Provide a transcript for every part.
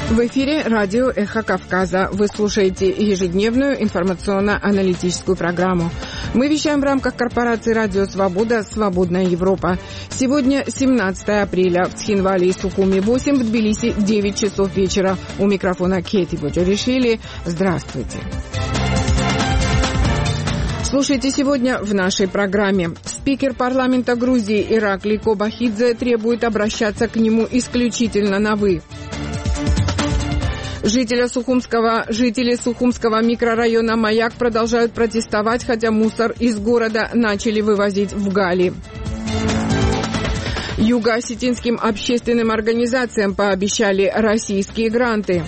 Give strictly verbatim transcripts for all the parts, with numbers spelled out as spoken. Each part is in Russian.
В эфире радио «Эхо Кавказа». Вы слушаете ежедневную информационно-аналитическую программу. Мы вещаем в рамках корпорации «Радио Свобода. Свободная Европа». Сегодня семнадцатое апреля. В Цхинвале и Сухуми восемь, в Тбилиси девять часов вечера. У микрофона Кети Боджоришвили. Здравствуйте. Слушайте сегодня в нашей программе. Спикер парламента Грузии Иракли Кобахидзе требует обращаться к нему исключительно на «вы». Жители Сухумского, жители Сухумского микрорайона Маяк продолжают протестовать, хотя мусор из города начали вывозить в Гали. Юго-осетинским общественным организациям пообещали российские гранты.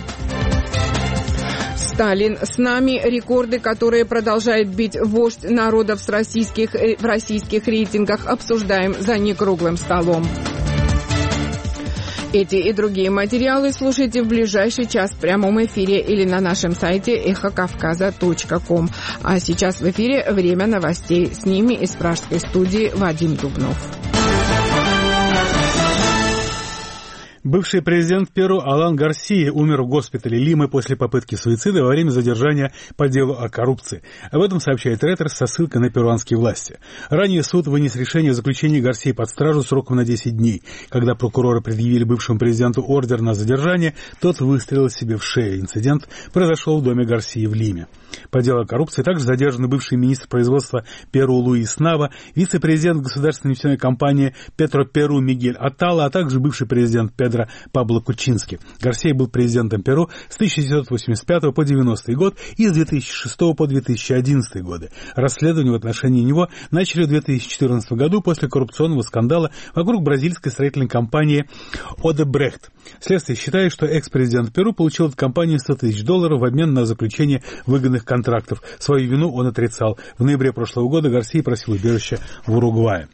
Сталин с нами. Рекорды, которые продолжает бить вождь народов с российских, в российских рейтингах, обсуждаем за некруглым столом. Эти и другие материалы слушайте в ближайший час в прямом эфире или на нашем сайте эхо кавказа точка ком. А сейчас в эфире время новостей. С ними из пражской студии Вадим Дубнов. Бывший президент Перу Алан Гарсия умер в госпитале Лимы после попытки суицида во время задержания по делу о коррупции. Об этом сообщает Reuters со ссылкой на перуанские власти. Ранее суд вынес решение о заключении Гарсии под стражу сроком на десять дней. Когда прокуроры предъявили бывшему президенту ордер на задержание, тот выстрелил себе в шею. Инцидент произошел в доме Гарсии в Лиме. По делу о коррупции также задержаны бывший министр производства Перу Луис Нава, вице-президент государственной нефтяной компании Петро Перу Мигель Атала, а также бывший президент Педро Пабло Кучински. Гарсия был президентом Перу с тысяча девятьсот восемьдесят пятого по девяностый год и с две тысячи шестого по две тысячи одиннадцатый годы. Расследование в отношении него начали в две тысячи четырнадцатом году после коррупционного скандала вокруг бразильской строительной компании Одебрехт. Следствие считает, что экс-президент Перу получил от компании сто тысяч долларов в обмен на заключение выгодных контрактов. Свою вину он отрицал. В ноябре прошлого года Гарсия просил убежище в Уругвае.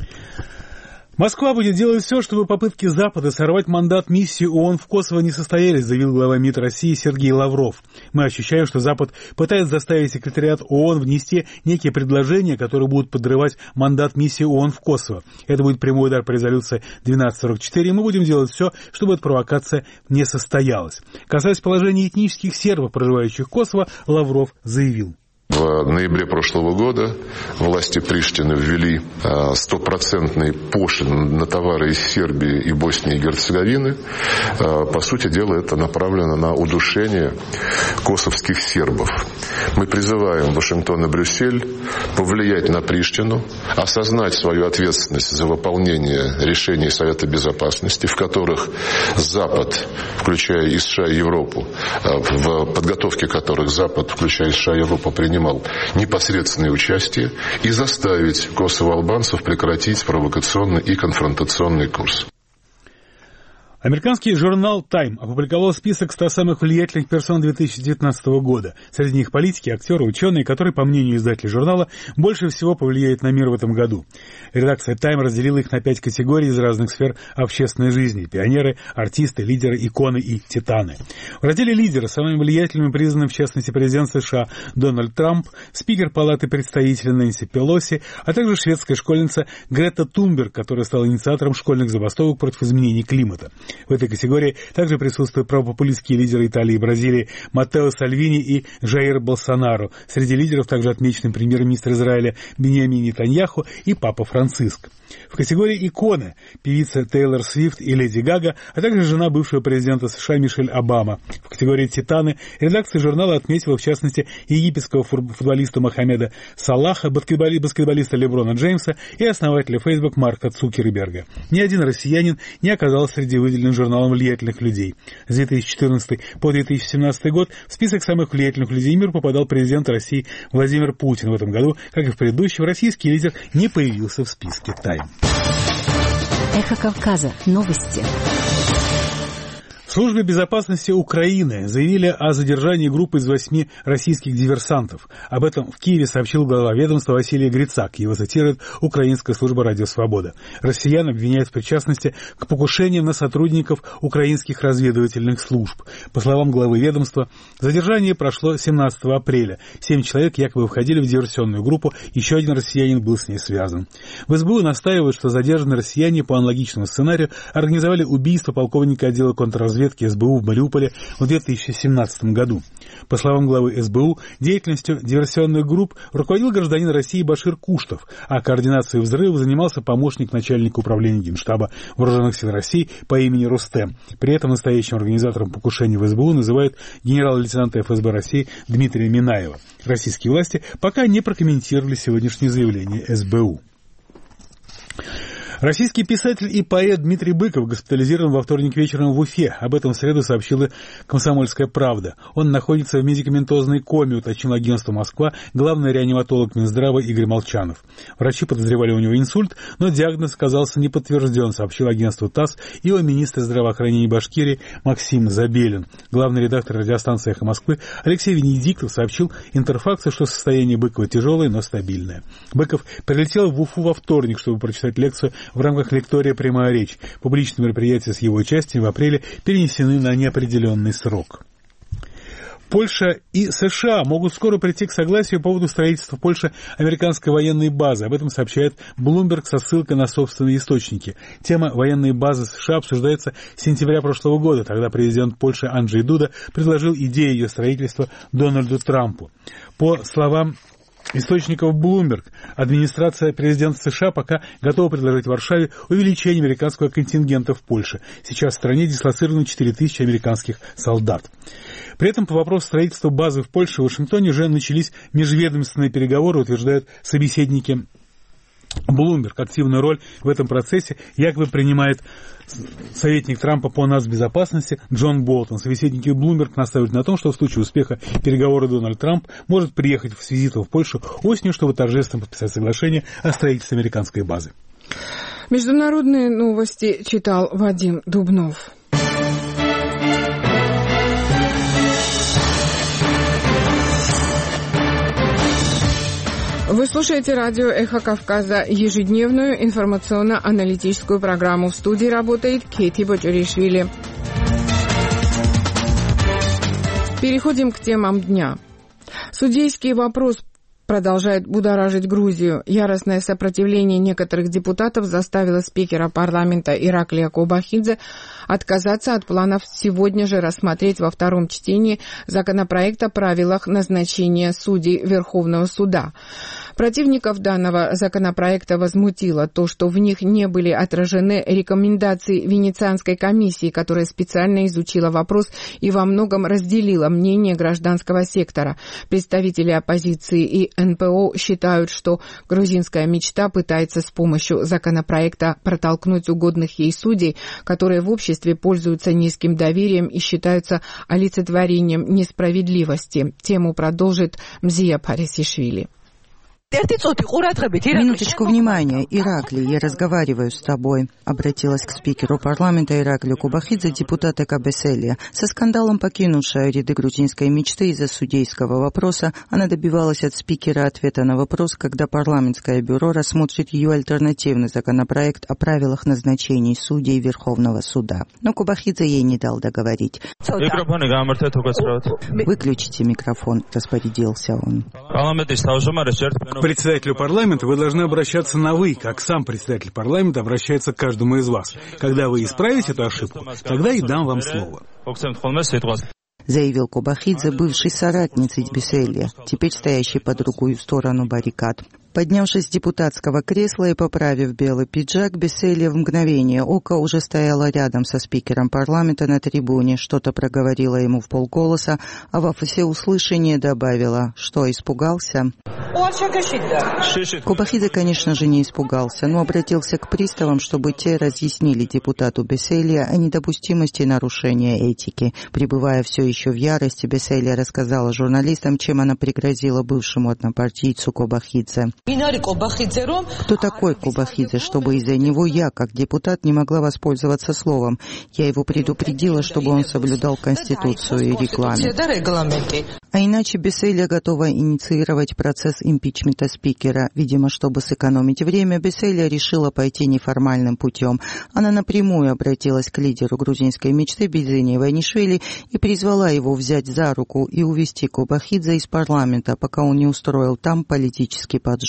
Москва будет делать все, чтобы попытки Запада сорвать мандат миссии ООН в Косово не состоялись, заявил глава МИД России Сергей Лавров. Мы ощущаем, что Запад пытается заставить секретариат ООН внести некие предложения, которые будут подрывать мандат миссии ООН в Косово. Это будет прямой удар по резолюции двенадцать сорок четыре, и мы будем делать все, чтобы эта провокация не состоялась. Касаясь положения этнических сербов, проживающих в Косово, Лавров заявил. В ноябре прошлого года власти Приштины ввели стопроцентный пошлин на товары из Сербии и Боснии и Герцеговины. По сути дела, это направлено на удушение косовских сербов. Мы призываем Вашингтон и Брюссель повлиять на Приштину, осознать свою ответственность за выполнение решений Совета Безопасности, в которых Запад, включая и США и Европу, в подготовке которых Запад, включая и США и Европу, принимал непосредственное участие, и заставить косово-албанцев прекратить провокационный и конфронтационный курс. Американский журнал Time опубликовал список ста самых влиятельных персон две тысячи девятнадцатого года. Среди них политики, актеры, ученые, которые, по мнению издателя журнала, больше всего повлияют на мир в этом году. Редакция Time разделила их на пять категорий из разных сфер общественной жизни: пионеры, артисты, лидеры, иконы и титаны. В разделе «Лидеры» самыми влиятельными признаны, в частности, президент США Дональд Трамп, спикер Палаты представителей Нэнси Пелоси, а также шведская школьница Грета Тунберг, которая стала инициатором школьных забастовок против изменений климата. В этой категории также присутствуют правопопулистские лидеры Италии и Бразилии Маттео Сальвини и Жаир Болсонару. Среди лидеров также отмечены премьер-министр Израиля Биньямин Нетаньяху и Папа Франциск. В категории «Иконы» певица Тейлор Свифт и Леди Гага, а также жена бывшего президента США Мишель Обама. В категории «Титаны» редакция журнала отметила, в частности, египетского футболиста Мохаммеда Салаха, баскетболиста Леброна Джеймса и основателя Facebook Марка Цукерберга. Ни один россиянин не оказался среди выделенных журналом влиятельных людей. С две тысячи четырнадцатого по две тысячи семнадцатый год в список самых влиятельных людей мира попадал президент России Владимир Путин. В этом году, как и в предыдущем, российский лидер не появился в списке Time. Эхо Кавказа. Новости. В службе безопасности Украины заявили о задержании группы из восьми российских диверсантов. Об этом в Киеве сообщил глава ведомства Василий Грицак. Его цитирует украинская служба «Радио Свобода». Россиян обвиняют в причастности к покушениям на сотрудников украинских разведывательных служб. По словам главы ведомства, задержание прошло семнадцатого апреля. Семь человек якобы входили в диверсионную группу, еще один россиянин был с ней связан. В СБУ настаивают, что задержанные россияне по аналогичному сценарию организовали убийство полковника отдела контрразведки разведки эс бэ у в Мариуполе в две тысячи семнадцатом году. По словам главы эс бэ у, деятельностью диверсионных групп руководил гражданин России Башир Куштов, а координацией взрыва занимался помощник начальника управления Генштаба Вооруженных сил России по имени Рустем. При этом настоящим организатором покушения в эс бэ у называют генерал-лейтенанта эф эс бэ России Дмитрия Минаева. Российские власти пока не прокомментировали сегодняшнее заявление эс бэ у. Российский писатель и поэт Дмитрий Быков госпитализирован во вторник вечером в Уфе. Об этом в среду сообщила «Комсомольская правда». Он находится в медикаментозной коме, уточнил агентство «Москва» главный реаниматолог Минздрава Игорь Молчанов. Врачи подозревали у него инсульт, но диагноз оказался не подтвержден, сообщил агентству ТАСС его министр здравоохранения Башкирии Максим Забелин. Главный редактор радиостанции «Эхо Москвы» Алексей Венедиктов сообщил Интерфаксу, что состояние Быкова тяжелое, но стабильное. Быков прилетел в Уфу во вторник, чтобы прочитать лекцию в рамках лектория «Прямая речь». Публичные мероприятия с его участием в апреле перенесены на неопределенный срок. Польша и США могут скоро прийти к согласию по поводу строительства в Польше американской военной базы. Об этом сообщает Bloomberg со ссылкой на собственные источники. Тема военной базы США обсуждается с сентября прошлого года. Тогда президент Польши Анджей Дуда предложил идею ее строительства Дональду Трампу. По словам источников Bloomberg, администрация президента США пока готова предложить Варшаве увеличение американского контингента в Польше. Сейчас в стране дислоцировано четыре тысячи американских солдат. При этом по вопросу строительства базы в Польше в Вашингтоне уже начались межведомственные переговоры, утверждают собеседники Bloomberg. Активную роль в этом процессе якобы принимает советник Трампа по нацбезопасности Джон Болтон. Собеседники Bloomberg настаивают на том, что в случае успеха переговоров Дональд Трамп может приехать с визитом в Польшу осенью, чтобы торжественно подписать соглашение о строительстве американской базы. Международные новости читал Вадим Дубнов. Вы слушаете радио «Эхо Кавказа», ежедневную информационно-аналитическую программу. В студии работает Кейти Бочуришвили. Переходим к темам дня. Судейский вопрос продолжает будоражить Грузию. Яростное сопротивление некоторых депутатов заставило спикера парламента Ираклия Кобахидзе отказаться от планов сегодня же рассмотреть во втором чтении законопроект о правилах назначения судей Верховного суда. Противников данного законопроекта возмутило то, что в них не были отражены рекомендации Венецианской комиссии, которая специально изучила вопрос и во многом разделила мнение гражданского сектора. Представители оппозиции и эн пэ о считают, что грузинская мечта пытается с помощью законопроекта протолкнуть угодных ей судей, которые в обществе пользуются низким доверием и считаются олицетворением несправедливости. Тему продолжит Мзия Парисишвили. Минуточку внимания, Ираклий, я разговариваю с тобой. Обратилась к спикеру парламента Ираклию Кобахидзе депутат Эка Беселия. Со скандалом покинувшая ряды грузинской мечты из-за судейского вопроса, она добивалась от спикера ответа на вопрос, когда парламентское бюро рассмотрит ее альтернативный законопроект о правилах назначений судей Верховного суда. Но Кобахидзе ей не дал договорить. Выключите микрофон, распорядился он. К председателю парламента вы должны обращаться на «вы», как сам председатель парламента обращается к каждому из вас. Когда вы исправите эту ошибку, тогда и дам вам слово. Заявил Кобахидзе, бывший соратницей Беселия, теперь стоящий по другую сторону баррикад. Поднявшись с депутатского кресла и поправив белый пиджак, Беселия в мгновение ока уже стояла рядом со спикером парламента на трибуне, что-то проговорила ему в полголоса, а во всеуслышание добавила, что испугался. Кобахидзе, конечно же, не испугался, но обратился к приставам, чтобы те разъяснили депутату Беселия о недопустимости нарушения этики. Пребывая все еще в ярости, Беселия рассказала журналистам, чем она пригрозила бывшему однопартийцу Кобахидзе. Кто такой Кобахидзе, чтобы из-за него я, как депутат, не могла воспользоваться словом? Я его предупредила, чтобы он соблюдал Конституцию и регламент. А иначе Беселия готова инициировать процесс импичмента спикера. Видимо, чтобы сэкономить время, Беселия решила пойти неформальным путем. Она напрямую обратилась к лидеру грузинской мечты Бизини Иванишвили и призвала его взять за руку и увести Кобахидзе из парламента, пока он не устроил там политический поджог.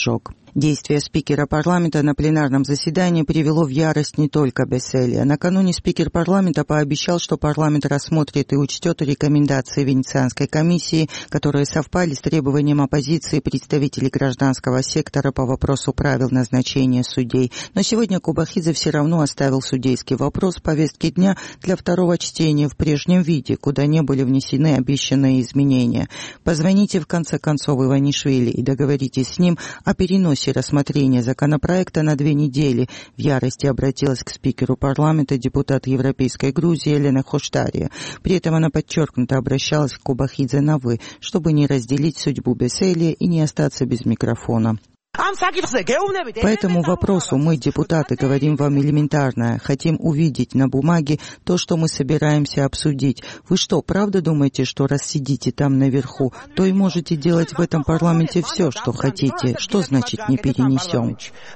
поджог. Действие спикера парламента на пленарном заседании привело в ярость не только Бесселия. Накануне спикер парламента пообещал, что парламент рассмотрит и учтет рекомендации Венецианской комиссии, которые совпали с требованием оппозиции представителей гражданского сектора по вопросу правил назначения судей. Но сегодня Кобахидзе все равно оставил судейский вопрос в повестке дня для второго чтения в прежнем виде, куда не были внесены обещанные изменения. Позвоните в конце концов Иванишвили и договоритесь с ним о переносе рассмотрения законопроекта на две недели. В ярости обратилась к спикеру парламента депутат Европейской Грузии Елена Хоштария. При этом она подчеркнуто обращалась к Кобахидзе на «вы», чтобы не разделить судьбу Бесселия и не остаться без микрофона. По этому вопросу мы, депутаты, говорим вам элементарное. Хотим увидеть на бумаге то, что мы собираемся обсудить. Вы что, правда думаете, что раз сидите там наверху, то и можете делать в этом парламенте все, что хотите? Что значит не перенесем?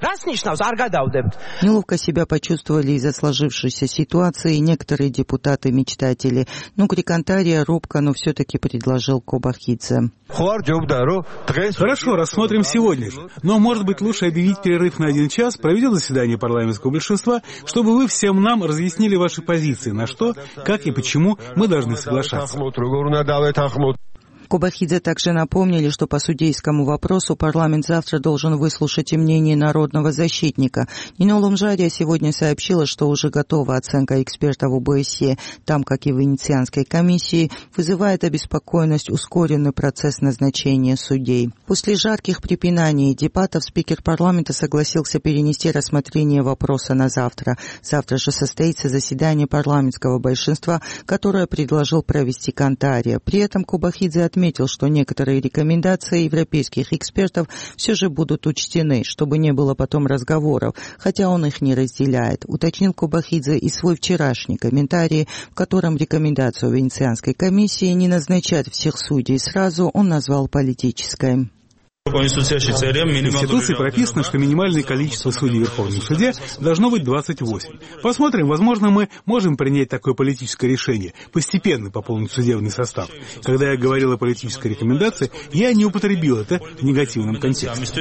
Неловко себя почувствовали из-за сложившейся ситуации некоторые депутаты-мечтатели. Ну, Крикантария робко, но все-таки предложил Кобахидзе. Хорошо, рассмотрим сегодня же. Но, может быть, лучше объявить перерыв на один час, проведя заседание парламентского большинства, чтобы вы всем нам разъяснили ваши позиции, на что, как и почему мы должны соглашаться. Кобахидзе также напомнили, что по судейскому вопросу парламент завтра должен выслушать и мнение народного защитника. Нино Лумжария сегодня сообщила, что уже готова оценка экспертов ОБСЕ. Там, как и в Венецианской комиссии, вызывает обеспокоенность ускоренный процесс назначения судей. После жарких препинаний и дебатов спикер парламента согласился перенести рассмотрение вопроса на завтра. Завтра же состоится заседание парламентского большинства, которое предложил провести Кантария. При этом Кобахидзе отметил, что некоторые рекомендации европейских экспертов все же будут учтены, чтобы не было потом разговоров, хотя он их не разделяет. Уточнил Кобахидзе и свой вчерашний комментарий, в котором рекомендацию Венецианской комиссии не назначать всех судей сразу он назвал политической. В Конституции прописано, что минимальное количество судей в Верховном суде должно быть двадцать восемь. Посмотрим, возможно, мы можем принять такое политическое решение, постепенно пополнить судебный состав. Когда я говорил о политической рекомендации, я не употребил это в негативном контексте.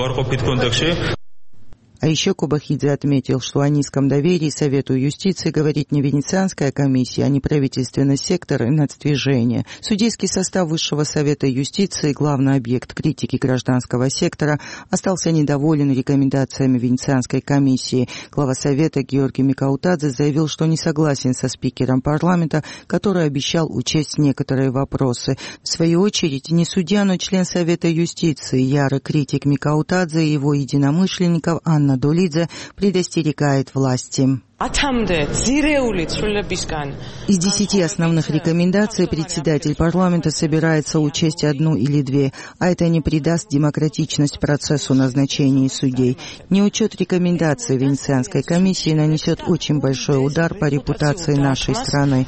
А еще Кобахидзе отметил, что о низком доверии Совету юстиции говорит не Венецианская комиссия, а не правительственный сектор и нацдвижение. Судейский состав Высшего Совета юстиции, главный объект критики гражданского сектора, остался недоволен рекомендациями Венецианской комиссии. Глава Совета Георгий Микаутадзе заявил, что не согласен со спикером парламента, который обещал учесть некоторые вопросы. В свою очередь, не судья, но член Совета юстиции, ярый критик Микаутадзе и его единомышленников Анна Долидзе предостерегает власти. Из десяти основных рекомендаций председатель парламента собирается учесть одну или две, а это не придаст демократичность процессу назначения судей. Неучет рекомендаций Венецианской комиссии нанесет очень большой удар по репутации нашей страны,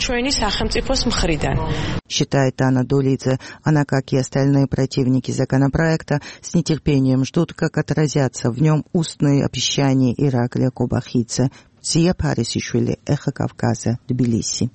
считает Анна Долидзе. Она, как и остальные противники законопроекта, с нетерпением ждут, как отразятся в нем устные обещания Ираклия Кобахидзе. Зия Парисишвили, Эхо Кавказа, Тбилиси.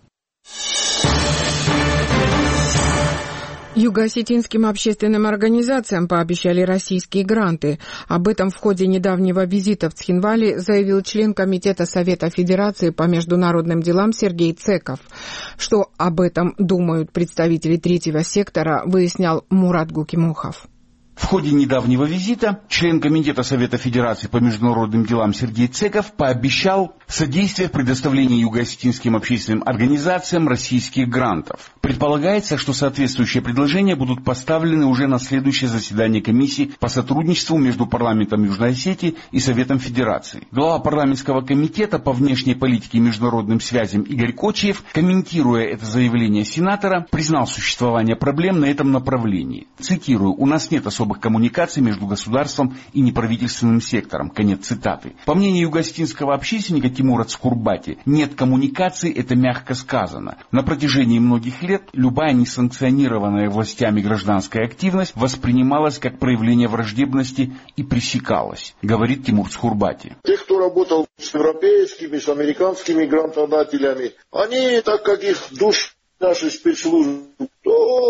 Юго-осетинским общественным организациям пообещали российские гранты. Об этом в ходе недавнего визита в Цхинвали заявил член Комитета Совета Федерации по международным делам Сергей Цеков. Что об этом думают представители третьего сектора, выяснял Мурат Гукимухов. В ходе недавнего визита член Комитета Совета Федерации по международным делам Сергей Цеков пообещал содействие в предоставлении юго-осетинским общественным организациям российских грантов. Предполагается, что соответствующие предложения будут поставлены уже на следующее заседание комиссии по сотрудничеству между парламентом Южной Осетии и Советом Федерации. Глава парламентского комитета по внешней политике и международным связям Игорь Кочиев, комментируя это заявление сенатора, признал существование проблем на этом направлении. Цитирую: «У нас нет особых коммуникаций между государством и неправительственным сектором». Конец цитаты. По мнению юго-осетинского общественника Тимура Цхурбати, нет коммуникаций, это мягко сказано. На протяжении многих лет любая несанкционированная властями гражданская активность воспринималась как проявление враждебности и пресекалась, говорит Тимур Цхурбати. Те, кто работал с европейскими, с американскими грантодателями, они, так как их душ наши спецслужбы, то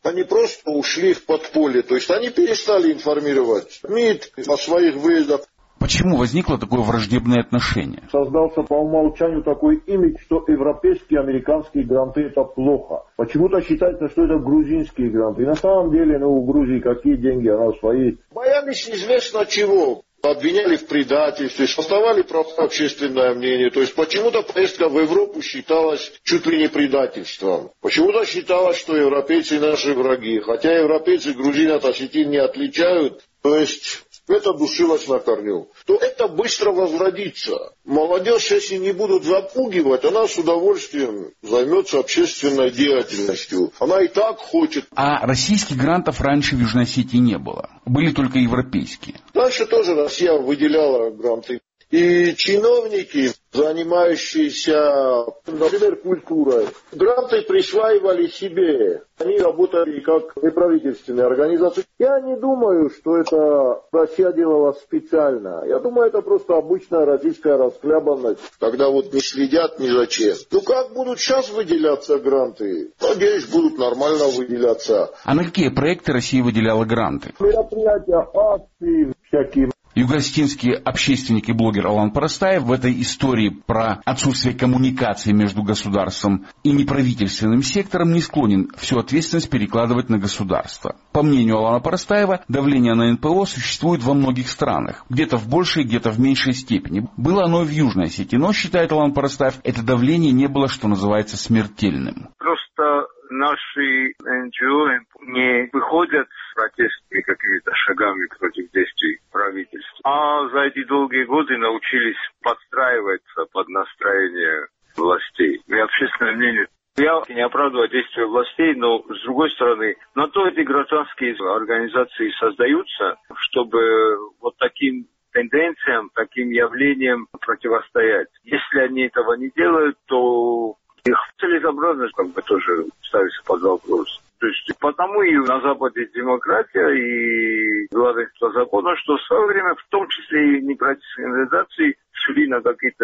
Они просто ушли в подполье, то есть они перестали информировать МИД о своих выездах. Почему возникло такое враждебное отношение? Создался по умолчанию такой имидж, что европейские, американские гранты это плохо. Почему-то считается, что это грузинские гранты. И на самом деле, ну, у Грузии какие деньги, она свои. Боялись неизвестно чего. Обвиняли в предательстве, создавали просто общественное мнение. То есть почему-то поездка в Европу считалась чуть ли не предательством. Почему-то считалось, что европейцы наши враги. Хотя европейцы грузин от осетин не отличают. То есть это душилось на корню. То это быстро возродится. Молодежь, если не будут запугивать, она с удовольствием займется общественной деятельностью. Она и так хочет. А российских грантов раньше в Южной Осетии не было. Были только европейские. Раньше тоже Россия выделяла гранты. И чиновники, занимающиеся, например, культурой, гранты присваивали себе. Они работали как неправительственные организации. Я не думаю, что это Россия делала специально. Я думаю, это просто обычная российская расхлябанность, когда вот не следят ни за чем. Ну как будут сейчас выделяться гранты? Надеюсь, будут нормально выделяться. А на какие проекты Россия выделяла гранты? Мероприятия, акции всякие. Юго-осетинский общественник и блогер Алан Парастаев в этой истории про отсутствие коммуникации между государством и неправительственным сектором не склонен всю ответственность перекладывать на государство. По мнению Алана Парастаева, давление на эн пэ о существует во многих странах, где-то в большей, где-то в меньшей степени. Было оно и в Южной Осетии, но, считает Алан Парастаев, это давление не было, что называется, смертельным. Просто наши эн джи о не выходят с протестными какими-то шагами против действий правительства, а за эти долгие годы научились подстраиваться под настроение властей и общественное мнение. Я не оправдываю действия властей, но, с другой стороны, на то эти гражданские организации создаются, чтобы вот таким тенденциям, таким явлениям противостоять. Если они этого не делают, то их целесообразность как бы тоже ставится под вопрос. То есть потому и на Западе демократия и главенство закона, что в свое время, в том числе и неправительственные организации, шли на какие-то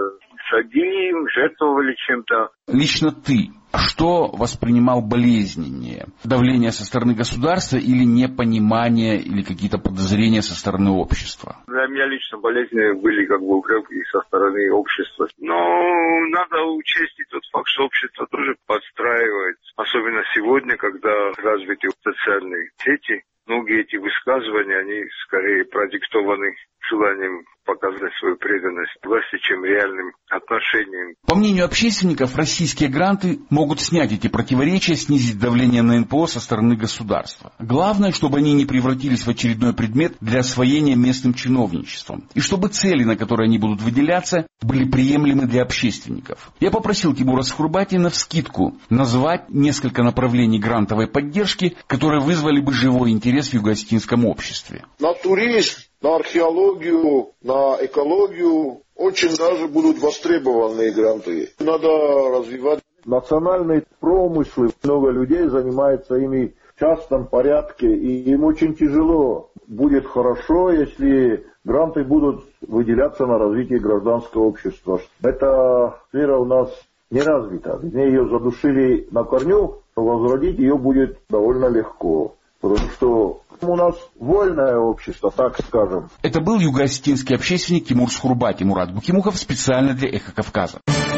шаги, жертвовали чем-то. Лично ты что воспринимал болезненнее? Давление со стороны государства или непонимание, или какие-то подозрения со стороны общества? Для меня лично болезненные были как бы упреки со стороны общества. Но надо учесть и тот факт, что общество тоже подстраивает. Особенно сегодня, когда развиты социальные сети. Многие эти высказывания, они скорее продиктованы желанием показать свою преданность власти, чем реальным отношением. По мнению общественников, российские гранты могут снять эти противоречия, снизить давление на эн пэ о со стороны государства. Главное, чтобы они не превратились в очередной предмет для освоения местным чиновничеством. И чтобы цели, на которые они будут выделяться, были приемлемы для общественников. Я попросил Тимура Схурбатина вскидку назвать несколько направлений грантовой поддержки, которые вызвали бы живой интерес в юго-осетинском обществе. На туризм, на археологию, на экологию очень даже будут востребованы гранты. Надо развивать национальные промыслы. Много людей занимается ими в частном порядке, и им очень тяжело. Будет хорошо, если гранты будут выделяться на развитие гражданского общества. Эта сфера у нас не развита. Где ее задушили на корню, то возродить ее будет довольно легко. Потому что у нас вольное общество, так скажем. Это был юго-осетинский общественник Тимур Схурбати. Мурат Букимухов специально для «Эхо Кавказа».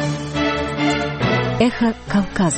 «Эхо Кавказа».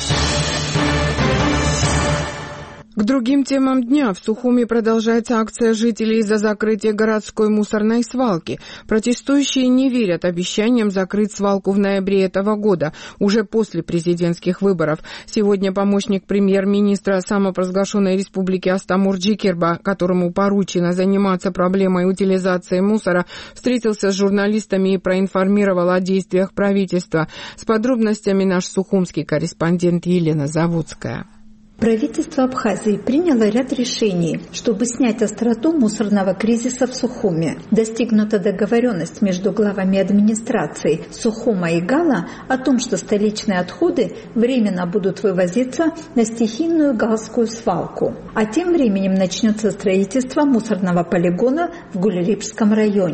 К другим темам дня. В Сухуми продолжается акция жителей за закрытие городской мусорной свалки. Протестующие не верят обещаниям закрыть свалку в ноябре этого года, уже после президентских выборов. Сегодня помощник премьер-министра самопровозглашенной республики Астамур Джикерба, которому поручено заниматься проблемой утилизации мусора, встретился с журналистами и проинформировал о действиях правительства. С подробностями наш сухумский корреспондент Елена Заводская. Правительство Абхазии приняло ряд решений, чтобы снять остроту мусорного кризиса в Сухуме. Достигнута договоренность между главами администраций Сухума и Гала о том, что столичные отходы временно будут вывозиться на стихийную галскую свалку. А тем временем начнется строительство мусорного полигона в Гулерипском районе.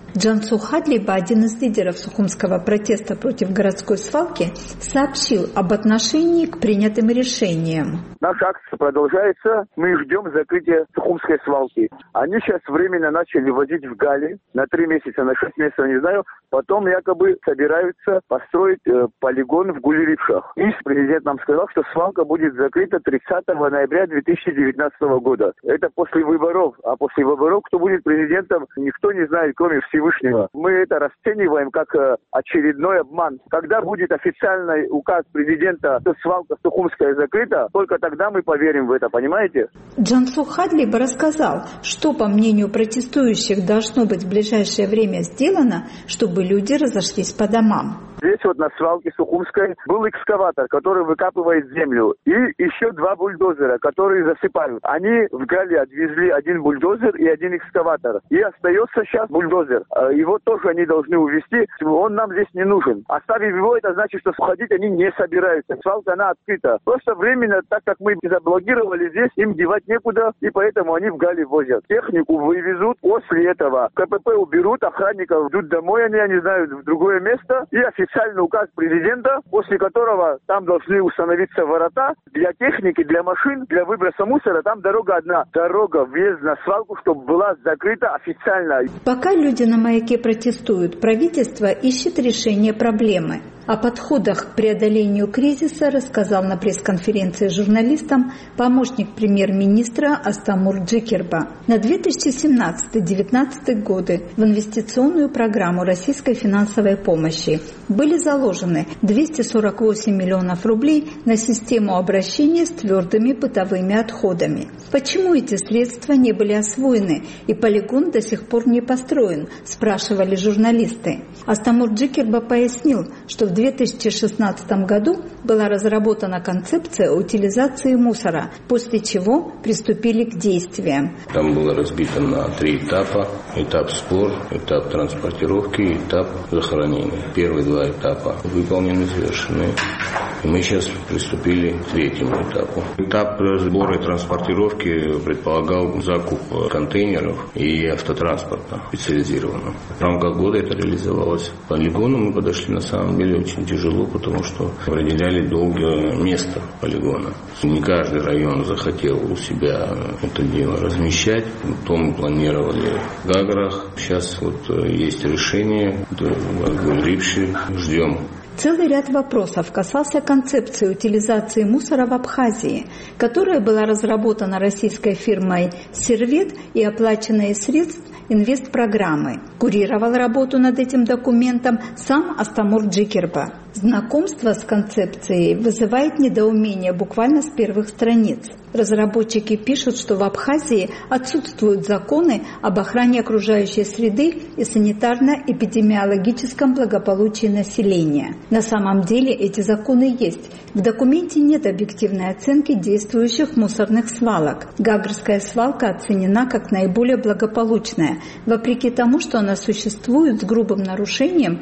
Джансу Хадлиба, один из лидеров сухумского протеста против городской свалки, сообщил об отношении к принятым решениям. Наша акция продолжается. Мы ждем закрытия Сухумской свалки. Они сейчас временно начали возить в Гали на три месяца, на шесть месяцев, не знаю. Потом якобы собираются построить э, полигон в Гулерившах. И президент нам сказал, что свалка будет закрыта тридцатого ноября две тысячи девятнадцатого года. Это после выборов. А после выборов, кто будет президентом, никто не знает, кроме Всевышнего. Мы это расцениваем как э, очередной обман. Когда будет официальный указ президента, что свалка Сухумская закрыта, только тогда мы поверим в это, понимаете? Джансу Хадлиба рассказал, что, по мнению протестующих, должно быть в ближайшее время сделано, чтобы люди разошлись по домам. Здесь вот на свалке Сухумской был экскаватор, который выкапывает землю, и еще два бульдозера, которые засыпают. Они в Гали отвезли один бульдозер и один экскаватор. И остается сейчас бульдозер. Его тоже они должны увезти. Он нам здесь не нужен. Оставив его, это значит, что входить они не собираются. Свалка, она открыта. Просто временно, так как мы заблокировали здесь, им девать некуда, и поэтому они в Гали возят. Технику вывезут, после этого КПП уберут, охранников идут домой, они, я не знаю, в другое место, и официальный указ президента, после которого там должны установиться ворота для техники, для машин, для выброса мусора. Там дорога одна. Дорога, въезд на свалку, чтобы была закрыта официально. Пока люди на маяке протестуют, правительство ищет решение проблемы. О подходах к преодолению кризиса рассказал на пресс-конференции журналистам помощник премьер-министра Астамур Джикерба. На две тысячи семнадцатый — две тысячи девятнадцатый годы в инвестиционную программу российской финансовой помощи были заложены двести сорок восемь миллионов рублей на систему обращения с твердыми бытовыми отходами. Почему эти средства не были освоены и полигон до сих пор не построен, спрашивали журналисты. Астамур Джикерба пояснил, что в две тысячи шестнадцатом году была разработана концепция утилизации мусора, после чего приступили к действиям. Там было разбито на три этапа. Этап сбор, этап транспортировки, этап захоронения. Первые два этапа выполнены, завершены. И мы сейчас приступили к третьему этапу. Этап сбора и транспортировки предполагал закуп контейнеров и автотранспорта специализированного. В рамках года это реализовалось. К полигону мы подошли на самом деле очень тяжело, потому что определяли долго место полигона. Не каждый район захотел у себя это дело размещать. То мы планировали в Гаграх. Сейчас вот есть решение. Гулеривши. Ждем. Целый ряд вопросов касался концепции утилизации мусора в Абхазии, которая была разработана российской фирмой «Сервет» и оплачена из средств инвестпрограммы. Курировал работу над этим документом сам Астамур Джикерба. Знакомство с концепцией вызывает недоумение буквально с первых страниц. Разработчики пишут, что в Абхазии отсутствуют законы об охране окружающей среды и санитарно-эпидемиологическом благополучии населения. На самом деле эти законы есть. В документе нет объективной оценки действующих мусорных свалок. Гагрская свалка оценена как наиболее благополучная, вопреки тому, что она существует с грубым нарушением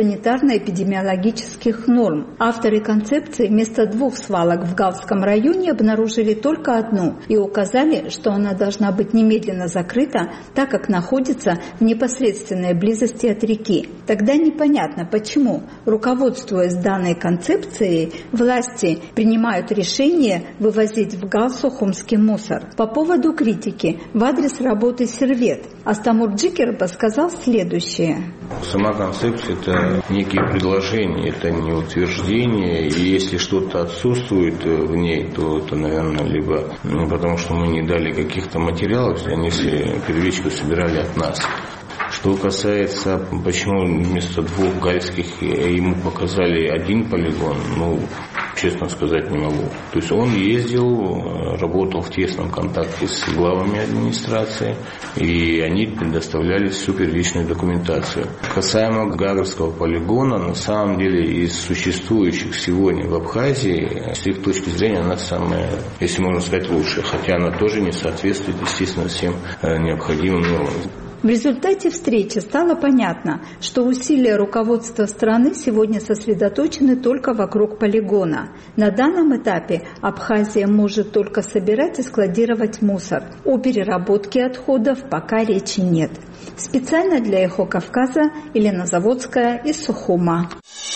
санитарно-эпидемиологических норм. Авторы концепции вместо двух свалок в Галском районе обнаружили только одну и указали, что она должна быть немедленно закрыта, так как находится в непосредственной близости от реки. Тогда непонятно, почему, руководствуясь данной концепцией, власти принимают решение вывозить в Гал сухумский мусор. По поводу критики в адрес работы «Сервет» Астамур Джикерба сказал следующее. Сама концепция – это некие предложения, это не утверждение. И если что-то отсутствует в ней, то это, наверное, либо потому, что мы не дали каких-то материалов, они все первичку собирали от нас. Что касается, почему вместо двух гальских ему показали один полигон, ну, честно сказать не могу. То есть он ездил, работал в тесном контакте с главами администрации, и они предоставляли всю первичную документацию. Касаемо Гагрского полигона, на самом деле из существующих сегодня в Абхазии, с их точки зрения, она самая, если можно сказать, лучшая, хотя она тоже не соответствует, естественно, всем необходимым нормам. В результате встречи стало понятно, что усилия руководства страны сегодня сосредоточены только вокруг полигона. На данном этапе Абхазия может только собирать и складировать мусор. О переработке отходов пока речи нет. Специально для «Эхо Кавказа» Елена Заводская из Сухума.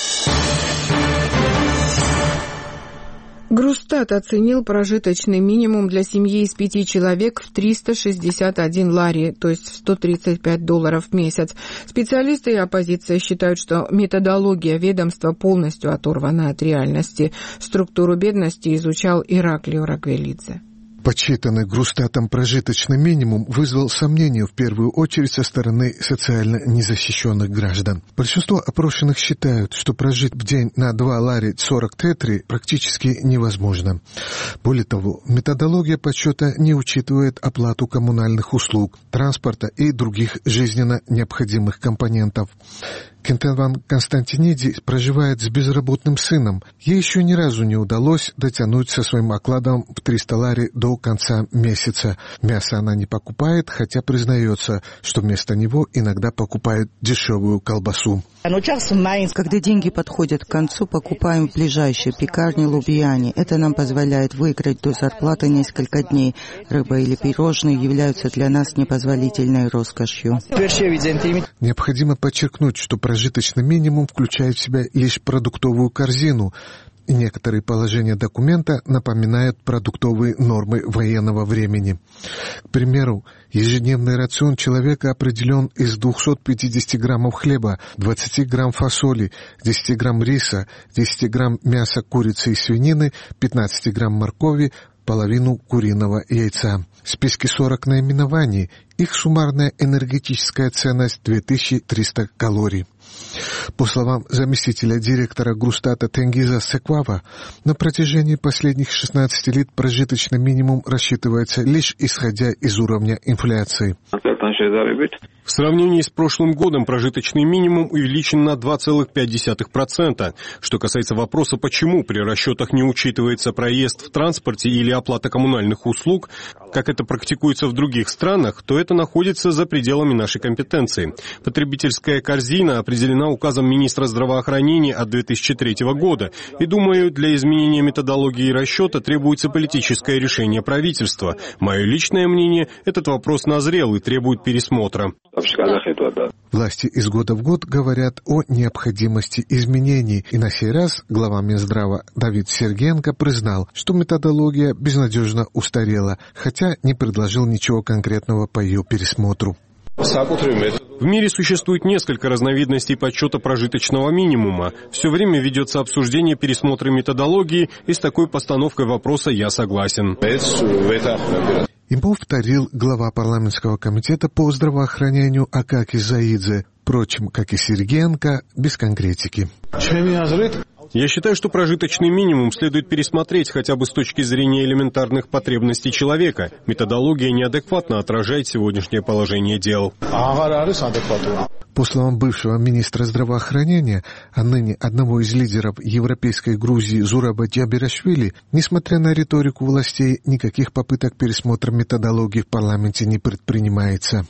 Грустат оценил прожиточный минимум для семьи из пяти человек в триста шестьдесят один лари, то есть в сто тридцать пять долларов в месяц. Специалисты и оппозиция считают, что методология ведомства полностью оторвана от реальности. Структуру бедности изучал Ираклий Орагвелидзе. Подсчитанный Грустатом прожиточный минимум вызвал сомнения в первую очередь со стороны социально незащищенных граждан. Большинство опрошенных считают, что прожить в день на два лари сорок тетри практически невозможно. Более того, методология подсчета не учитывает оплату коммунальных услуг, транспорта и других жизненно необходимых компонентов. Кентаван Константиниди проживает с безработным сыном. Ей еще ни разу не удалось дотянуть со своим окладом в триста лари до конца месяца. Мясо она не покупает, хотя признается, что вместо него иногда покупает дешевую колбасу. Когда деньги подходят к концу, покупаем в ближайшей пекарне Лубьяне. Это нам позволяет выиграть до зарплаты несколько дней. Рыба или пирожные являются для нас непозволительной роскошью. Необходимо подчеркнуть, что прожиточный минимум включает в себя лишь продуктовую корзину, и некоторые положения документа напоминают продуктовые нормы военного времени. К примеру, ежедневный рацион человека определен из двухсот пятидесяти граммов хлеба, двадцати грамм фасоли, десяти грамм риса, десяти грамм мяса курицы и свинины, пятнадцати грамм моркови, половину куриного яйца. В списке сорок наименований, их суммарная энергетическая ценность две тысячи триста калорий. По словам заместителя директора Грустата Тенгиза Секвава, на протяжении последних шестнадцати лет прожиточный минимум рассчитывается лишь исходя из уровня инфляции. В сравнении с прошлым годом прожиточный минимум увеличен на два целых пять десятых процента. Что касается вопроса, почему при расчетах не учитывается проезд в транспорте или оплата коммунальных услуг, как это практикуется в других странах, то это находится за пределами нашей компетенции. Потребительская корзина определена указом министра здравоохранения от две тысячи третьего года. И, думаю, для изменения методологии расчета требуется политическое решение правительства. Мое личное мнение, этот вопрос назрел и требует пересмотра. Власти из года в год говорят о необходимости изменений, и на сей раз глава Минздрава Давид Сергеенко признал, что методология безнадежно устарела, хотя не предложил ничего конкретного по ее пересмотру. В мире существует несколько разновидностей подсчета прожиточного минимума. Все время ведется обсуждение пересмотра методологии, и с такой постановкой вопроса я согласен. Им повторил глава парламентского комитета по здравоохранению Акакис Заидзе, впрочем, как и Сергеенко, без конкретики. Я считаю, что прожиточный минимум следует пересмотреть хотя бы с точки зрения элементарных потребностей человека. Методология неадекватно отражает сегодняшнее положение дел. По словам бывшего министра здравоохранения, а ныне одного из лидеров европейской Грузии Зураба Джабирашвили, несмотря на риторику властей, никаких попыток пересмотра методологии в парламенте не предпринимается.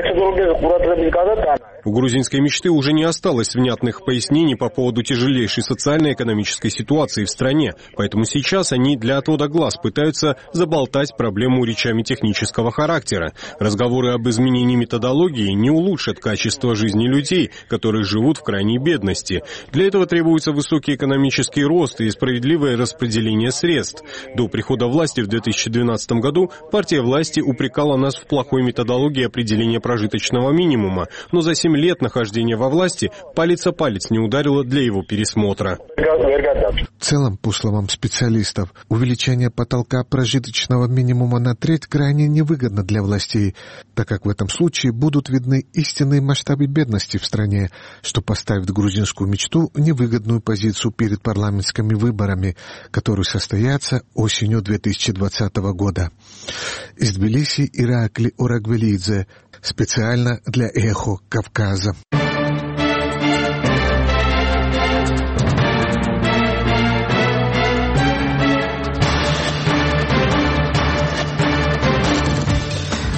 У грузинской мечты уже не осталось внятных пояснений по поводу тяжелейшей социально-экономической ситуации в стране, поэтому сейчас они для отвода глаз пытаются заболтать проблему речами технического характера. Разговоры об изменении методологии не улучшат качество жизни людей, которые живут в крайней бедности. Для этого требуется высокий экономический рост и справедливое распределение средств. До прихода власти в две тысячи двенадцатом году партия власти упрекала нас в плохой методологии определения прожиточного минимума, но за семь лет нахождения во власти палец о палец не ударило для его пересмотра. В целом, по словам специалистов, увеличение потолка прожиточного минимума на треть крайне невыгодно для властей, так как в этом случае будут видны истинные масштабы бедности в стране, что поставит грузинскую мечту в невыгодную позицию перед парламентскими выборами, которые состоятся осенью две тысячи двадцатого года. Из Тбилиси Ираклий Орагвелидзе, специально для «Эхо Кавказа».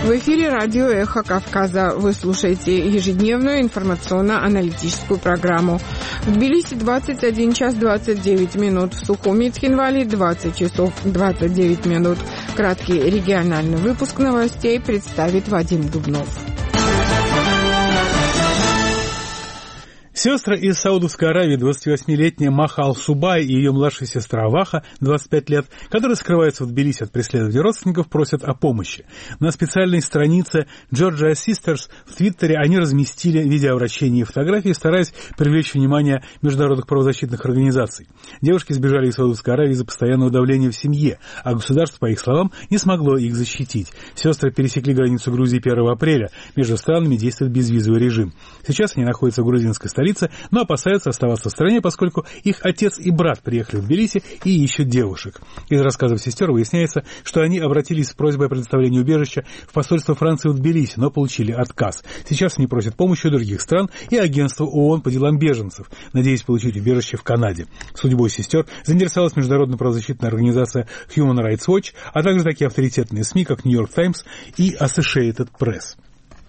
В эфире радио «Эхо Кавказа». Вы слушаете ежедневную информационно-аналитическую программу. В Тбилиси двадцать один час двадцать девять минут, в Сухуми и Цхинвале двадцать часов двадцать девять минут. Краткий региональный выпуск новостей представит Вадим Дубнов. Сестры из Саудовской Аравии, двадцативосьмилетняя Маха Ал-Субай и ее младшая сестра Ваха, двадцать пять лет, которые скрываются в Тбилиси от преследования родственников, просят о помощи. На специальной странице Georgia Sisters в Твиттере они разместили видеообращения и фотографии, стараясь привлечь внимание международных правозащитных организаций. Девушки сбежали из Саудовской Аравии из-за постоянного давления в семье, а государство, по их словам, не смогло их защитить. Сестры пересекли границу Грузии первого апреля. Между странами действует безвизовый режим. Сейчас они находятся в грузинской столице, но опасаются оставаться в стране, поскольку их отец и брат приехали в Тбилиси и ищут девушек. Из рассказов сестер выясняется, что они обратились с просьбой о предоставлении убежища в посольство Франции в Тбилиси, но получили отказ. Сейчас они просят помощи у других стран и агентства ООН по делам беженцев, надеясь получить убежище в Канаде. Судьбой сестер заинтересовалась международная правозащитная организация Human Rights Watch, а также такие авторитетные СМИ, как New York Times и Associated Press.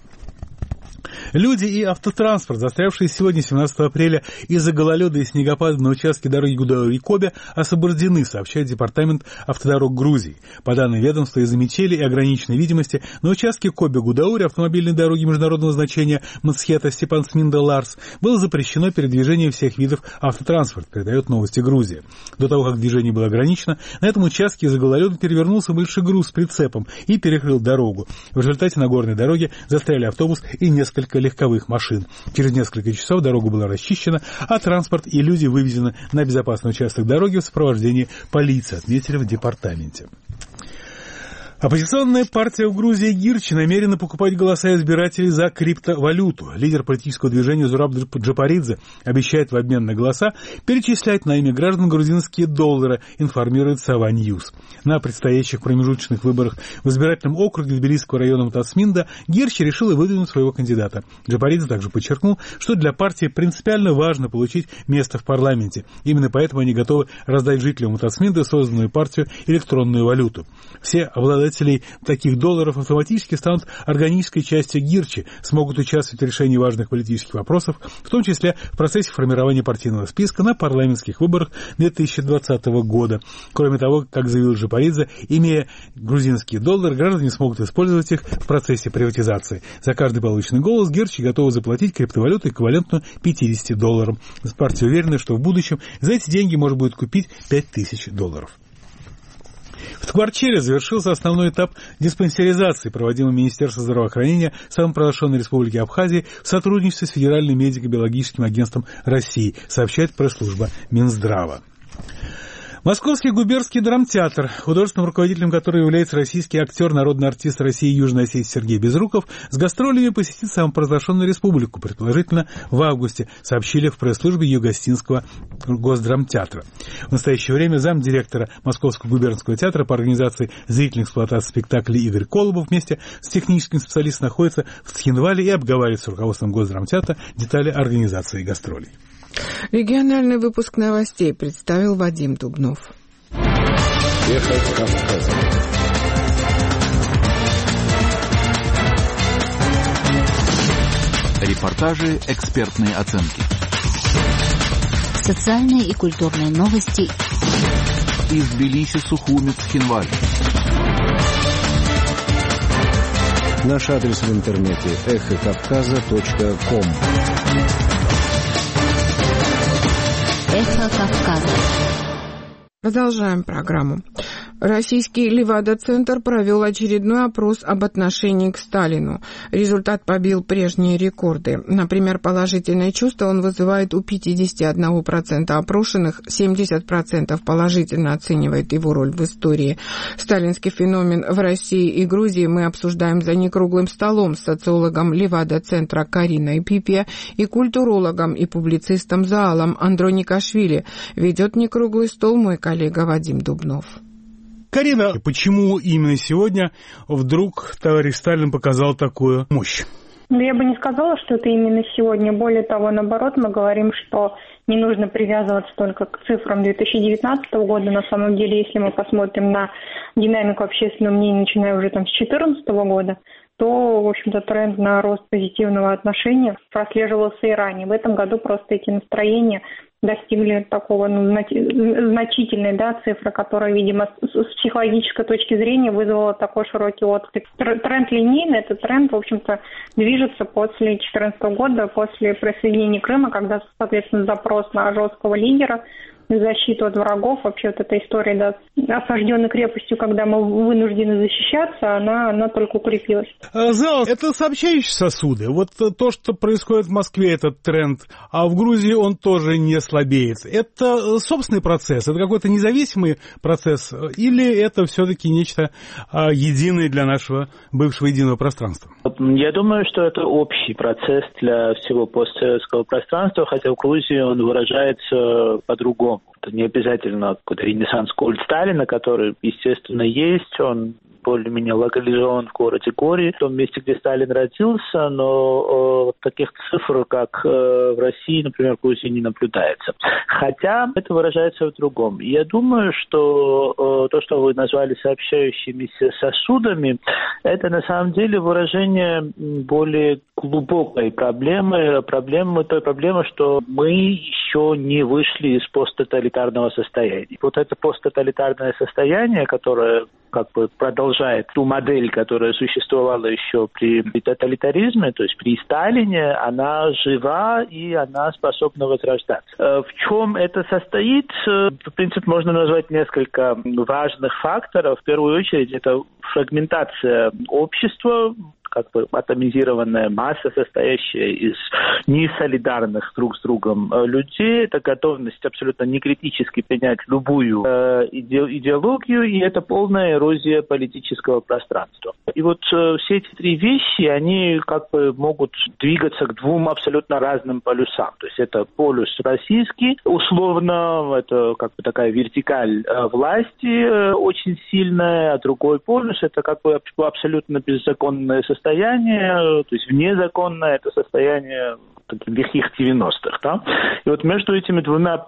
Люди и автотранспорт, застрявшие сегодня, семнадцатого апреля, из-за гололеда и снегопада на участке дороги Гудаури-Кобе, освобождены, сообщает Департамент автодорог Грузии. По данным ведомства, из-за метели и ограниченной видимости на участке Кобе-Гудаури автомобильной дороги международного значения Мцхета-Степан-Сминда-Ларс было запрещено передвижение всех видов автотранспорта, передает Новости Грузии. До того, как движение было ограничено, на этом участке из-за гололеда перевернулся большой груз с прицепом и перекрыл дорогу. В результате на горной дороге застряли автобус и несколько легковых машин. Через несколько часов дорога была расчищена, а транспорт и люди вывезены на безопасный участок дороги в сопровождении полиции, отметили в департаменте. Оппозиционная партия в Грузии Гирчи намерена покупать голоса избирателей за криптовалюту. Лидер политического движения Зураб Джапаридзе обещает в обмен на голоса перечислять на имя граждан грузинские доллары, информирует Сава Ньюс. На предстоящих промежуточных выборах в избирательном округе Тбилисского района Тасминда Гирчи решила выдвинуть своего кандидата. Джапаридзе также подчеркнул, что для партии принципиально важно получить место в парламенте. Именно поэтому они готовы раздать жителям Тасминда созданную партию электронную валюту. Все обладатели таких долларов автоматически станут органической частью Гирчи, смогут участвовать в решении важных политических вопросов, в том числе в процессе формирования партийного списка на парламентских выборах две тысячи двадцатого года. Кроме того, как заявил Джапаридзе, имея грузинские доллары, граждане смогут использовать их в процессе приватизации. За каждый полученный голос Гирчи готовы заплатить криптовалюту, эквивалентную пятидесяти долларам. Партия уверена, что в будущем за эти деньги можно будет купить пять тысяч долларов. В Ткварчеле завершился основной этап диспансеризации, проводимый Министерством здравоохранения самопровозглашенной Республики Абхазии в сотрудничестве с Федеральным медико-биологическим агентством России, сообщает пресс-служба Минздрава. Московский губернский драмтеатр, художественным руководителем которого является российский актер, народный артист России и Южной Осетии Сергей Безруков, с гастролями посетит самопровозглашенную республику, предположительно в августе, сообщили в пресс-службе Югостинского госдрамтеатра. В настоящее время замдиректора Московского губернского театра по организации зрительной эксплуатации спектаклей Игорь Колобов вместе с техническим специалистом находится в Цхинвале и обговаривает с руководством госдрамтеатра детали организации гастролей. Региональный выпуск новостей представил Вадим Дубнов. Эхо Кавказа. Репортажи, экспертные оценки. Социальные и культурные новости. Из Тбилиси, Сухуми, Цхинвале. Наш адрес в интернете эхо кавказа точка ком. Эхо Кавказа. Продолжаем программу. Российский Левада-центр провел очередной опрос об отношении к Сталину. Результат побил прежние рекорды. Например, положительное чувство он вызывает у пятьдесят один процент опрошенных, семьдесят процентов положительно оценивает его роль в истории. Сталинский феномен в России и Грузии мы обсуждаем за некруглым столом с социологом Левада-центра Кариной Пипе и культурологом и публицистом Заалом Андроникашвили. Ведет некруглый стол мой коллега Вадим Дубнов. Карина, почему именно сегодня вдруг товарищ Сталин показал такую мощь? Ну, я бы не сказала, что это именно сегодня. Более того, наоборот, мы говорим, что не нужно привязываться только к цифрам две тысячи девятнадцатого года. На самом деле, если мы посмотрим на динамику общественного мнения, начиная уже там с две тысячи четырнадцатого года, то, в общем-то, тренд на рост позитивного отношения прослеживался и ранее. В этом году просто эти настроения достигли такого ну, значительной да, цифры, которая, видимо, с психологической точки зрения вызвала такой широкий отклик. Тренд линейный, этот тренд, в общем-то, движется после две тысячи четырнадцатого года, после присоединения Крыма, когда, соответственно, запрос на жесткого лидера, защиту от врагов, вообще вот эта история да, осажденной крепостью, когда мы вынуждены защищаться, она, она только укрепилась. Зал, это сообщающие сосуды. Вот то, что происходит в Москве, этот тренд, а в Грузии он тоже не слабеет. Это собственный процесс, это какой-то независимый процесс, или это все-таки нечто единое для нашего бывшего единого пространства? Я думаю, что это общий процесс для всего постсоветского пространства, хотя в Грузии он выражается по-другому. Это не обязательно какой-то ренессанс культ Сталина, который, естественно, есть, он более-менее локализован в городе Гори, в том месте, где Сталин родился, но э, таких цифр, как э, в России, например, в Грузии не наблюдается. Хотя это выражается в другом. Я думаю, что э, то, что вы назвали сообщающимися сосудами, это на самом деле выражение более глубокой проблемы, проблемы той проблемы, что мы еще не вышли из посттоталитарного состояния. Вот это посттоталитарное состояние, которое как бы продолжает ту модель, которая существовала еще при, при тоталитаризме, то есть при Сталине, она жива и она способна возрождаться. В чем это состоит? В принципе, можно назвать несколько важных факторов. В первую очередь, это фрагментация общества, как бы атомизированная масса, состоящая из несолидарных друг с другом людей. Это готовность абсолютно некритически принять любую э, идеологию, и это полная эрозия политического пространства. И вот э, все эти три вещи, они как бы могут двигаться к двум абсолютно разным полюсам. То есть это полюс российский, условно, это как бы такая вертикаль э, власти э, очень сильная, а другой полюс это как бы абсолютно беззаконное состояние, состояние, то есть внезаконное, это состояние лихих девяностых. Да? И вот между этими двумя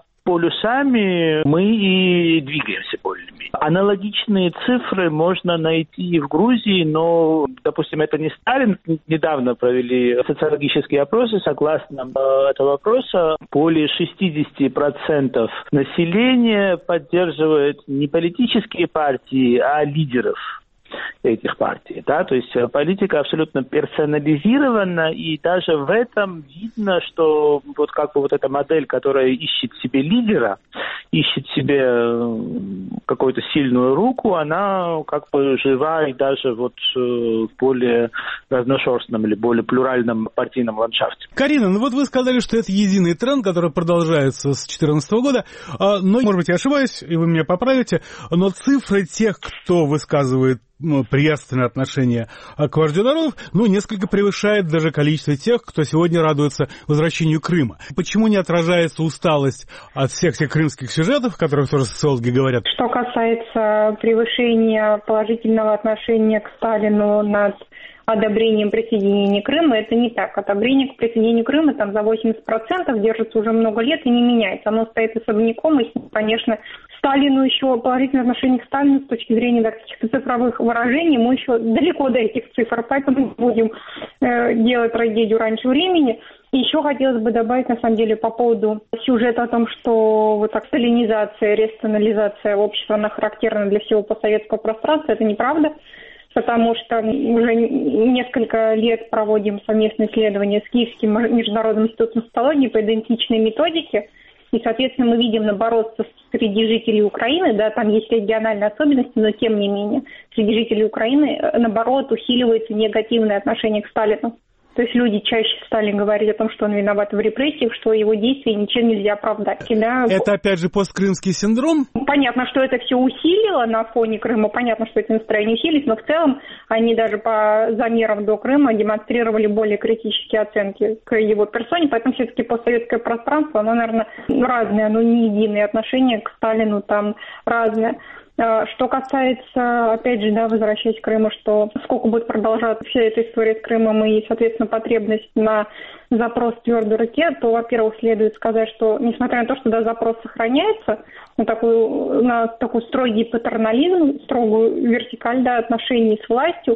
полюсами мы и двигаемся более-менее. Аналогичные цифры можно найти и в Грузии, но, допустим, это не Сталин. Недавно провели социологические опросы. Согласно этого вопроса, более шестьдесят процентов населения поддерживает не политические партии, а лидеров этих партий, да, то есть политика абсолютно персонализирована, и даже в этом видно, что вот как бы вот эта модель, которая ищет себе лидера, ищет себе какую-то сильную руку, она как бы жива и даже вот в более разношерстном или более плюральном партийном ландшафте. Карина, ну вот вы сказали, что это единый тренд, который продолжается с две тысячи четырнадцатого года, но, может быть, я ошибаюсь, и вы меня поправите, но цифры тех, кто высказывает ну, приятственное отношение к вождю народов, ну, несколько превышает даже количество тех, кто сегодня радуется возвращению Крыма. Почему не отражается усталость от всех тех крымских сюжетов, о которых тоже социологи говорят? Что касается превышения положительного отношения к Сталину над одобрением присоединения Крыма, это не так. Одобрение к присоединению Крыма там за восемьдесят процентов держится уже много лет и не меняется. Оно стоит особняком, и, конечно, Сталину еще положительное отношение к Сталину с точки зрения да, каких-то цифровых выражений, мы еще далеко до этих цифр, поэтому не будем э, делать трагедию раньше времени. И еще хотелось бы добавить, на самом деле, по поводу сюжета о том, что вот так сталинизация, ресталинизация общества, она характерна для всего постсоветского пространства, это неправда. Потому что уже несколько лет проводим совместные исследования с Киевским международным институтом социологии по идентичной методике. И, соответственно, мы видим, наоборот, среди жителей Украины, да, там есть региональные особенности, но тем не менее, среди жителей Украины, наоборот, усиливается негативное отношение к Сталину. То есть люди чаще стали говорить о том, что он виноват в репрессиях, что его действия ничем нельзя оправдать. Да? Это опять же посткрымский синдром? Понятно, что это все усилило на фоне Крыма, понятно, что эти настроения усилились, но в целом они даже по замерам до Крыма демонстрировали более критические оценки к его персоне, поэтому все-таки постсоветское пространство, оно, наверное, разное, оно не единое, отношение к Сталину там разное. Что касается, опять же, да, возвращаясь к Крыму, что сколько будет продолжаться вся эта история с Крымом и, соответственно, потребность на запрос в твердой руке, то, во-первых, следует сказать, что, несмотря на то, что да, запрос сохраняется, на такой, на такой строгий патернализм, строгую вертикаль да, отношений с властью,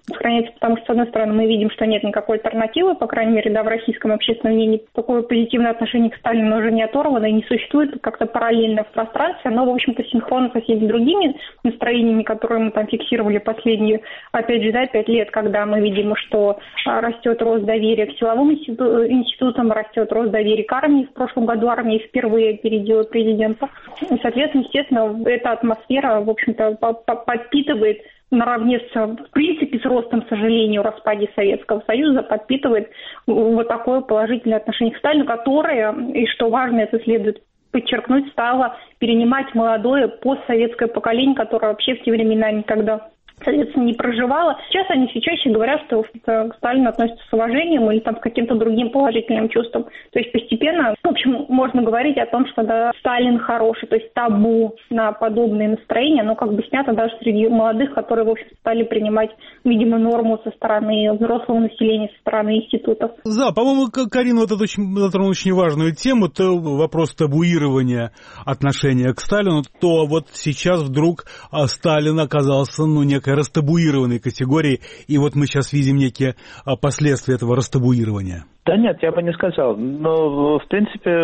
сохраняется, потому что, с одной стороны, мы видим, что нет никакой альтернативы, по крайней мере, да, в российском общественном мнении такое позитивное отношение к Сталину уже не оторвано и не существует как-то параллельно в пространстве, оно, в общем-то, синхронно со всеми другими настроениями, которые мы там фиксировали последние, опять же, да, пять лет, когда мы видим, что растет рост доверия к силовым институ- институтам, растет рост доверия к армии. В прошлом году армия впервые опередила президента. И, соответственно, естественно, эта атмосфера, в общем-то, подпитывает наравне с, в принципе, с ростом, к сожалению, распаде Советского Союза, подпитывает вот такое положительное отношение к Сталину, которое, и что важно, это следует подчеркнуть, стало перенимать молодое постсоветское поколение, которое вообще в те времена никогда, соответственно, не проживало. Сейчас они все чаще говорят, что к Сталину относятся с уважением или там с каким-то другим положительным чувством. То есть постепенно, в общем, можно говорить о том, что да, Сталин хороший, то есть табу на подобные настроения, оно как бы снято даже среди молодых, которые, в общем, стали принимать, видимо, норму со стороны взрослого населения, со стороны институтов. Да, по-моему, Карина вот это очень, затронула очень важную тему, то вопрос табуирования отношения к Сталину, то вот сейчас вдруг Сталин оказался, ну, некой растабуированной категории, и вот мы сейчас видим некие последствия этого растабуирования. Да нет, я бы не сказал. Но, в принципе,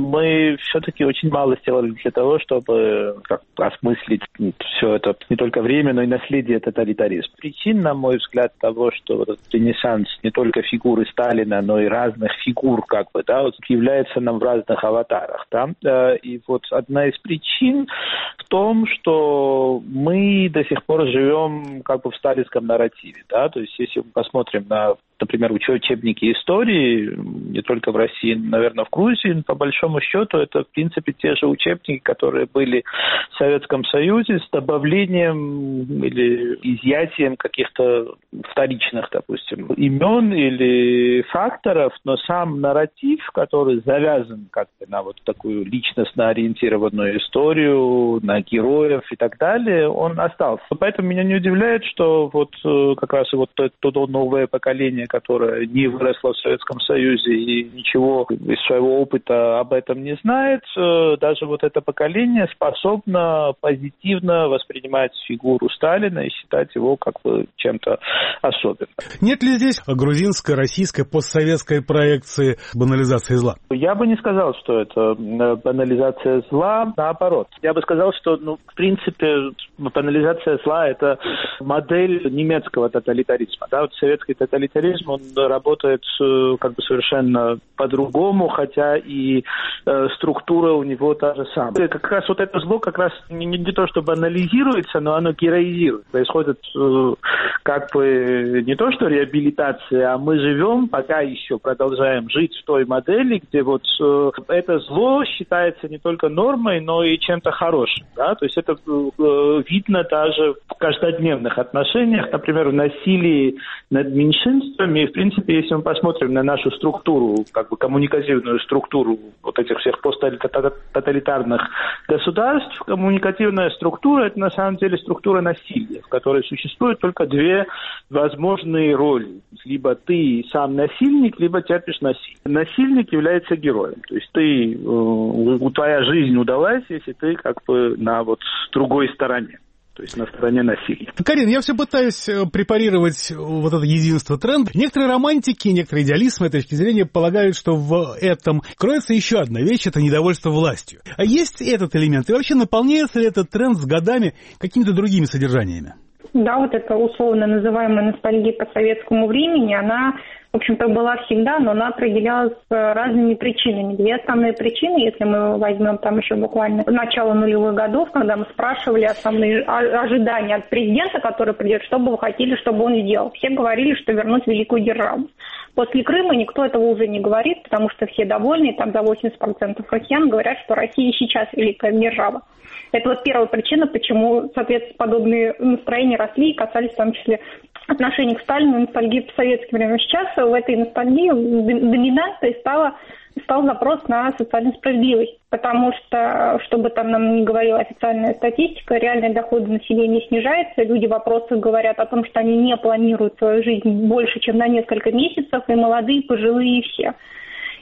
мы все-таки очень мало сделали для того, чтобы как, осмыслить все это, не только время, но и наследие тоталитаризма. Причин, на мой взгляд, того, что вот этот ренессанс не только фигуры Сталина, но и разных фигур, как бы, да, вот, является нам в разных аватарах. Да? И вот одна из причин в том, что мы до сих пор живем как бы в сталинском нарративе. Да? То есть, если мы посмотрим на, например, учебники истории, не только в России, наверное, в Грузии, по большому счету, это, в принципе, те же учебники, которые были в Советском Союзе с добавлением или изъятием каких-то вторичных, допустим, имен или факторов, но сам нарратив, который завязан как-то на вот такую личностно ориентированную историю, на героев и так далее, он остался. Поэтому меня не удивляет, что вот как раз вот то, то новое поколение, которое не выросло в Советском Союзе и ничего из своего опыта об этом не знает, даже вот это поколение способно позитивно воспринимать фигуру Сталина и считать его как бы чем-то особенным. Нет ли здесь грузинской, российской, постсоветской проекции банализации зла? Я бы не сказал, что это банализация зла, наоборот. Я бы сказал, что, ну, в принципе, банализация зла – это модель немецкого тоталитаризма. Да? Вот советский тоталитаризм, он работает как бы совершенно по-другому, хотя и э, структура у него та же самая. Как раз вот это зло как раз не, не то, что банализируется, но оно героизирует. Происходит э, как бы не то, что реабилитация, а мы живем, пока еще продолжаем жить в той модели, где вот э, это зло считается не только нормой, но и чем-то хорошим. Да? То есть это э, видно даже в каждодневных отношениях, например, в насилии над меньшинствами. И, в принципе, если мы посмотрим на нашу структуру, как бы коммуникативную структуру вот этих всех посттоталитарных государств, коммуникативная структура – это на самом деле структура насилия, в которой существуют только две возможные роли. Либо ты сам насильник, либо терпишь насилие. Насильник является героем. То есть ты, э, твоя жизнь удалась, если ты как бы на вот другой стороне. То есть на стороне насилия. Карин, я все пытаюсь препарировать вот это единство тренда. Некоторые романтики, некоторые идеалисты, с моей точки зрения, полагают, что в этом кроется еще одна вещь – это недовольство властью. А есть этот элемент? И вообще наполняется ли этот тренд с годами какими-то другими содержаниями? Да, вот эта условно называемая ностальгия по советскому времени, она, в общем-то, была всегда, но она определялась разными причинами. Две основные причины, если мы возьмем там еще буквально начало нулевых годов, когда мы спрашивали основные ожидания от президента, который придет, что бы вы хотели, чтобы он сделал. Все говорили, что вернуть великую державу. После Крыма никто этого уже не говорит, потому что все довольны, там за восемьдесят процентов россиян говорят, что Россия сейчас великая держава. Это вот первая причина, почему, соответственно, подобные настроения росли и касались в том числе отношений к Сталину и ностальгии по советским временам. Сейчас в этой ностальгии доминантой стала, стал запрос на социальную справедливость, потому что, чтобы там нам не говорила официальная статистика, реальные доходы населения снижаются, люди в вопросах говорят о том, что они не планируют свою жизнь больше, чем на несколько месяцев, и молодые, и пожилые, и все.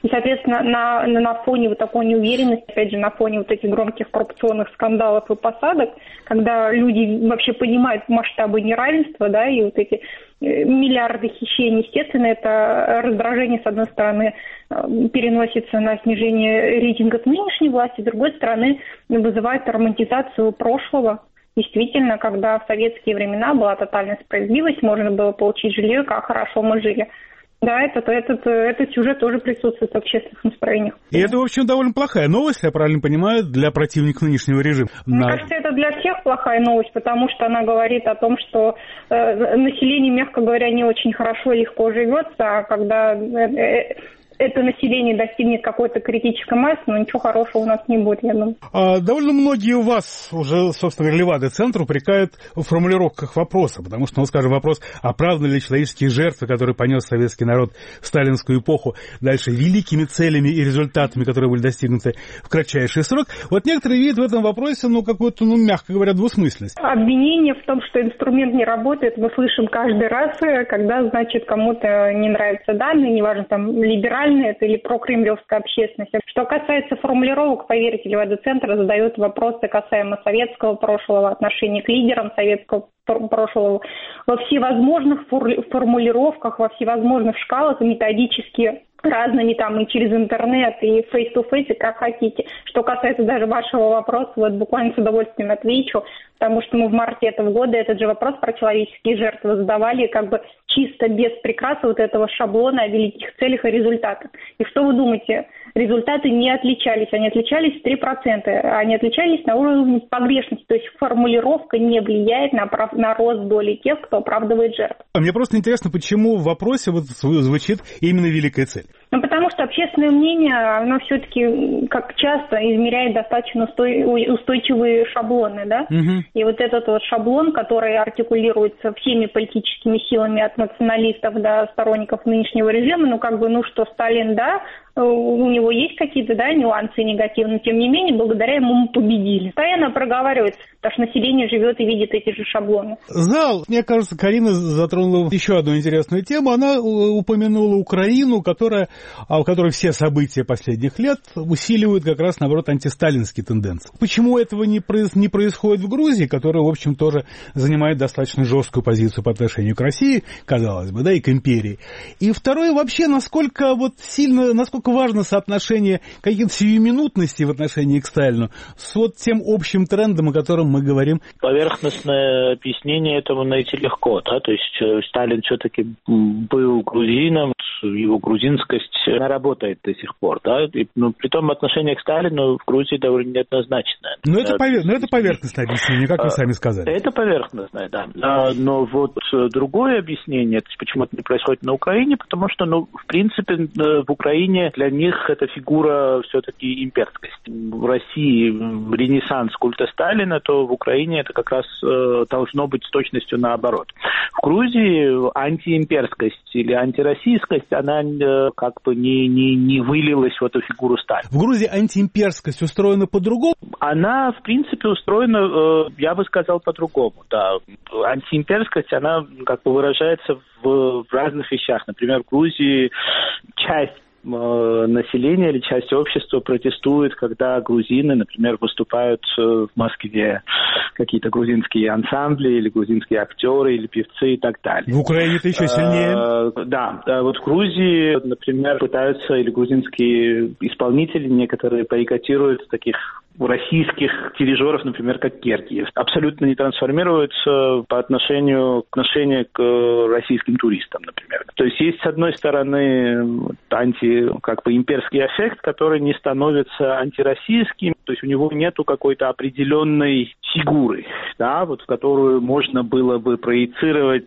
И, соответственно, на, на фоне вот такой неуверенности, опять же, на фоне вот этих громких коррупционных скандалов и посадок, когда люди вообще понимают масштабы неравенства, да, и вот эти миллиарды хищений, естественно, это раздражение, с одной стороны, переносится на снижение рейтинга нынешней власти, с другой стороны, вызывает романтизацию прошлого. Действительно, когда в советские времена была тотальная справедливость, можно было получить жилье, как хорошо мы жили. Да, этот, этот, этот сюжет тоже присутствует в общественных настроениях. И это, в общем, довольно плохая новость, я правильно понимаю, для противников нынешнего режима. Мне На... кажется, это для всех плохая новость, потому что она говорит о том, что э, население, мягко говоря, не очень хорошо и легко живется, а когда... Э, э, это население достигнет какой-то критической массы, но ничего хорошего у нас не будет, я думаю. А, довольно многие у вас уже, собственно говоря, Левада-центр упрекают в формулировках вопроса, потому что, ну, скажем, вопрос, оправданы ли человеческие жертвы, которые понес советский народ в сталинскую эпоху, дальше великими целями и результатами, которые были достигнуты в кратчайший срок. Вот некоторые видят в этом вопросе, ну, какую-то, ну, мягко говоря, двусмысленность. Обвинение в том, что инструмент не работает, мы слышим каждый раз, когда, значит, кому-то не нравятся данные, неважно, там, либеральные, это или прокремлевская общественность. Что касается формулировок, поверьте, Левада-центр задает вопросы касаемо советского прошлого, отношения к лидерам советского прошлого во всевозможных формулировках, во всевозможных шкалах и методически разными, там, и через интернет, и face-to-face, как хотите. Что касается даже вашего вопроса, вот буквально с удовольствием отвечу, потому что мы в марте этого года этот же вопрос про человеческие жертвы задавали как бы чисто без прикраса вот этого шаблона о великих целях и результатах. И что вы думаете? Результаты не отличались, они отличались в три процента, они отличались на уровне погрешности, то есть формулировка не влияет на, прав... на рост доли тех, кто оправдывает жертв. Мне просто интересно, почему в вопросе вот звучит именно великая цель? Ну, потому что общественное мнение, оно все-таки, как часто, измеряет достаточно устойчивые шаблоны, да? Угу. И вот этот вот шаблон, который артикулируется всеми политическими силами от националистов до сторонников нынешнего режима, ну, как бы, ну что, Сталин, да, у него есть какие-то, да, нюансы негативные, но тем не менее, благодаря ему мы победили. Постоянно проговаривается, потому что население живет и видит эти же шаблоны. Зал, мне кажется, Карина затронула еще одну интересную тему. Она упомянула Украину, которая, у которой все события последних лет усиливают как раз, наоборот, антисталинские тенденции. Почему этого не, произ... не происходит в Грузии, которая, в общем, тоже занимает достаточно жесткую позицию по отношению к России, казалось бы, да, и к империи. И второе, вообще, насколько вот сильно, насколько важно соотношение каких-то сиюминутностей в отношении к Сталину с вот тем общим трендом, о котором мы говорим. Поверхностное объяснение этому найти легко, да, то есть Сталин все-таки был грузином, его грузинскость, она работает до сих пор, да, и, ну, при том отношение к Сталину в Грузии довольно неоднозначное. Но это, повер... Но это поверхностное объяснение, как вы сами сказали. Это поверхностное, да. Но вот другое объяснение, почему это не происходит на Украине, потому что, ну, в принципе, в Украине для них это фигура все-таки имперскость. В России ренессанс культа Сталина, то в Украине это как раз э, должно быть с точностью наоборот. В Грузии антиимперскость или антироссийскость, она э, как бы не, не, не вылилась в эту фигуру Сталина. В Грузии антиимперскость устроена по-другому? Она, в принципе, устроена, э, я бы сказал, по-другому. Да. Антиимперскость, она как бы выражается в, в разных вещах. Например, в Грузии часть население или часть общества протестует, когда грузины, например, выступают в Москве, какие-то грузинские ансамбли или грузинские актеры или певцы и так далее. В Украине это еще сильнее? А, да, вот в Грузии, например, пытаются, или грузинские исполнители некоторые бойкотируют таких российских дирижеров, например, как Кергиев, абсолютно не трансформируются по отношению, отношению к российским туристам, например. То есть есть, с одной стороны, анти, как бы, имперский эффект, который не становится антироссийским, то есть у него нету какой-то определенной фигуры, да, вот в которую можно было бы проецировать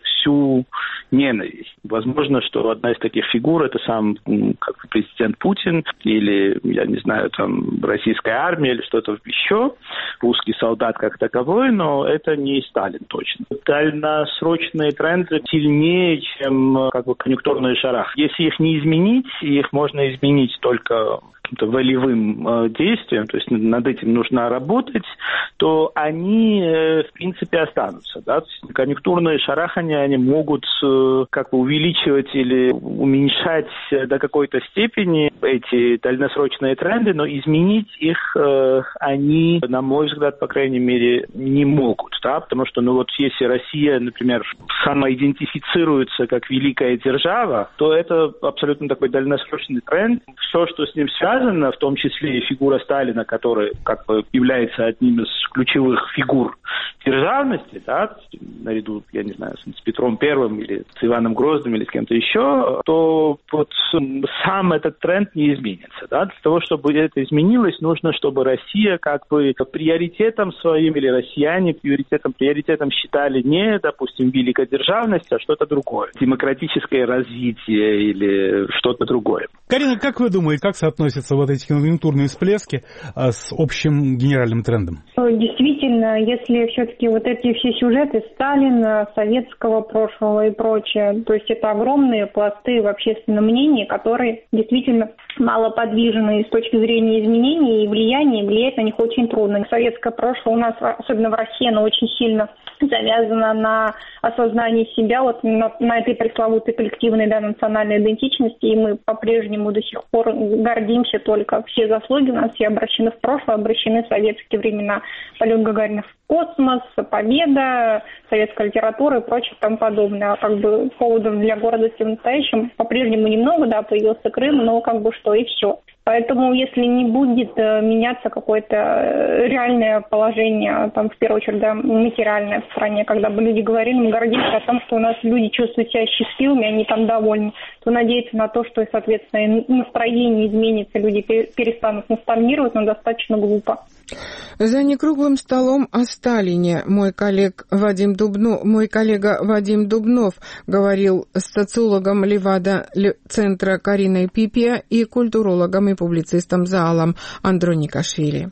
всю ненависть. Возможно, что одна из таких фигур — это сам, как бы, президент Путин или, я не знаю, там, российская армия или что-то еще, русский солдат как таковой, но это не Сталин точно. Дальносрочные тренды сильнее, чем, как бы, конъюнктурные шарах. Если их не изменить, их можно изменить только каким-то волевым э, действием, то есть над этим нужно работать, то то они, в принципе, останутся. Да? То есть конъюнктурные шарахания, они могут как бы увеличивать или уменьшать до какой-то степени эти дальносрочные тренды, но изменить их они, на мой взгляд, по крайней мере, не могут. Да? Потому что, ну вот, если Россия, например, самоидентифицируется как великая держава, то это абсолютно такой дальносрочный тренд. Все, что с ним связано, в том числе и фигура Сталина, который как бы является одним из ключевых фигур державности, да, наряду, я не знаю, с Петром Первым или с Иваном Грозным или с кем-то еще, то вот сам этот тренд не изменится. Да? Для того, чтобы это изменилось, нужно, чтобы Россия как бы приоритетом своим или россияне приоритетом, приоритетом считали не, допустим, великодержавность, а что-то другое. Демократическое развитие или что-то другое. Карина, как вы думаете, как соотносятся вот эти конъюнктурные всплески а, с общим генеральным трендом? Действительно, если все-таки вот эти все сюжеты Сталина, советского прошлого и прочее, то есть это огромные пласты в общественном мнении, которые действительно малоподвижны с точки зрения изменений и влияния, и влиять на них очень трудно. Советское прошлое у нас, особенно в России, оно очень сильно завязано на осознании себя, вот на, на этой пресловутой коллективной, да, национальной идентичности, и мы по-прежнему до сих пор гордимся только. Все заслуги у нас все обращены в прошлое, обращены в советские времена. Полет Гагарина в космос, победа, советская литература и прочее тому подобное. А как бы поводов для гордости в настоящем по-прежнему немного, да, появился Крым, но как бы что и все. Поэтому, если не будет э, меняться какое-то реальное положение, там, в первую очередь, да, материальное в стране, когда бы люди говорили, мы гордимся о том, что у нас люди чувствуют себя счастливыми, они там довольны, то надеяться на то, что, соответственно, настроение изменится, люди перестанут ностальгировать, но достаточно глупо. За некруглым столом о Сталине мой, коллег Вадим Дубно, мой коллега Вадим Дубнов говорил с социологом Левада-центра Кариной Пипия и культурологом и публицистом Заалом Андроникашвили.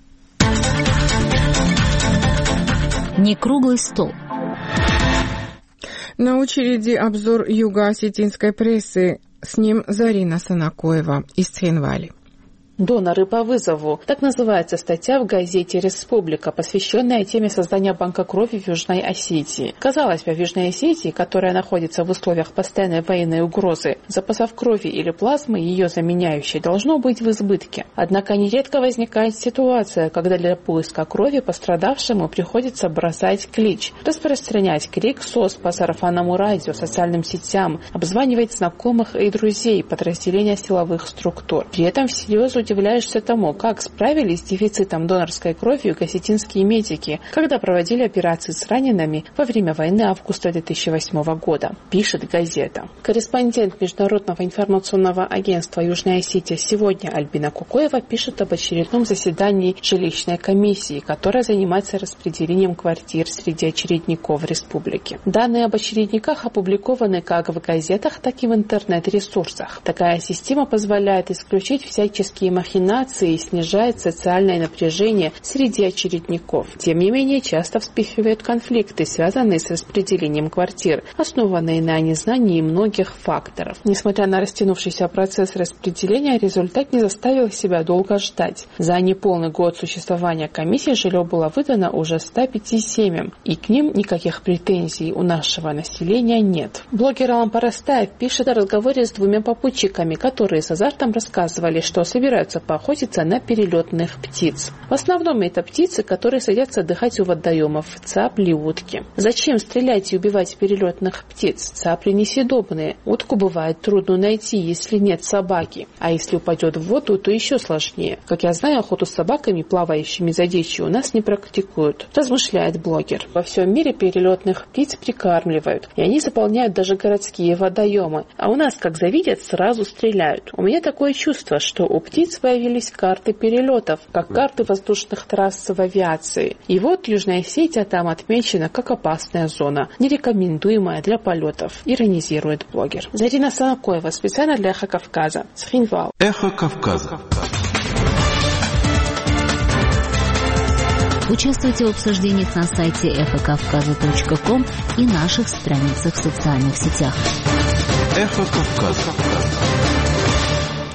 Некруглый стол. На очереди обзор юго-осетинской прессы. С ним Зарина Санакоева из Цхинвали. «Доноры по вызову». Так называется статья в газете «Республика», посвященная теме создания банка крови в Южной Осетии. Казалось бы, в Южной Осетии, которая находится в условиях постоянной военной угрозы, запасов крови или плазмы, ее заменяющей, должно быть в избытке. Однако нередко возникает ситуация, когда для поиска крови пострадавшему приходится бросать клич, распространять крик СОС по сарафанному радио, социальным сетям, обзванивать знакомых и друзей, подразделения силовых структур. При этом всерьез удивляешься тому, как справились с дефицитом донорской крови юго-осетинские медики, когда проводили операции с ранеными во время войны августа две тысячи восьмого года, пишет газета. Корреспондент Международного информационного агентства Южная Осетия «Сегодня» Альбина Кукоева пишет об очередном заседании жилищной комиссии, которая занимается распределением квартир среди очередников республики. Данные об очередниках опубликованы как в газетах, так и в интернет-ресурсах. Такая система позволяет исключить всяческие махинации и снижает социальное напряжение среди очередников. Тем не менее, часто вспыхивают конфликты, связанные с распределением квартир, основанные на незнании многих факторов. Несмотря на растянувшийся процесс распределения, результат не заставил себя долго ждать. За неполный год существования комиссии жилье было выдано уже ста пяти семьям, и к ним никаких претензий у нашего населения нет. Блогер Алан Парастаев пишет о разговоре с двумя попутчиками, которые с азартом рассказывали, что собираются поохотиться на перелетных птиц. В основном это птицы, которые садятся отдыхать у водоемов, цапли, утки. Зачем стрелять и убивать перелетных птиц? Цапли несъедобные. Утку бывает трудно найти, если нет собаки. А если упадет в воду, то еще сложнее. Как я знаю, охоту с собаками, плавающими за дичью, у нас не практикуют, размышляет блогер. Во всем мире перелетных птиц прикармливают, и они заполняют даже городские водоемы. А у нас, как завидят, сразу стреляют. У меня такое чувство, что у птиц появились карты перелетов, как карты воздушных трасс в авиации. И вот Южная Осетия там отмечена как опасная зона, нерекомендуемая для полетов, иронизирует блогер. Зарина Санакоева, специально для Эхо Кавказа, Цхинвал. Эхо Кавказа. Участвуйте в обсуждениях на сайте эхо кавказа точка ком и наших страницах в социальных сетях. Эхо Кавказа.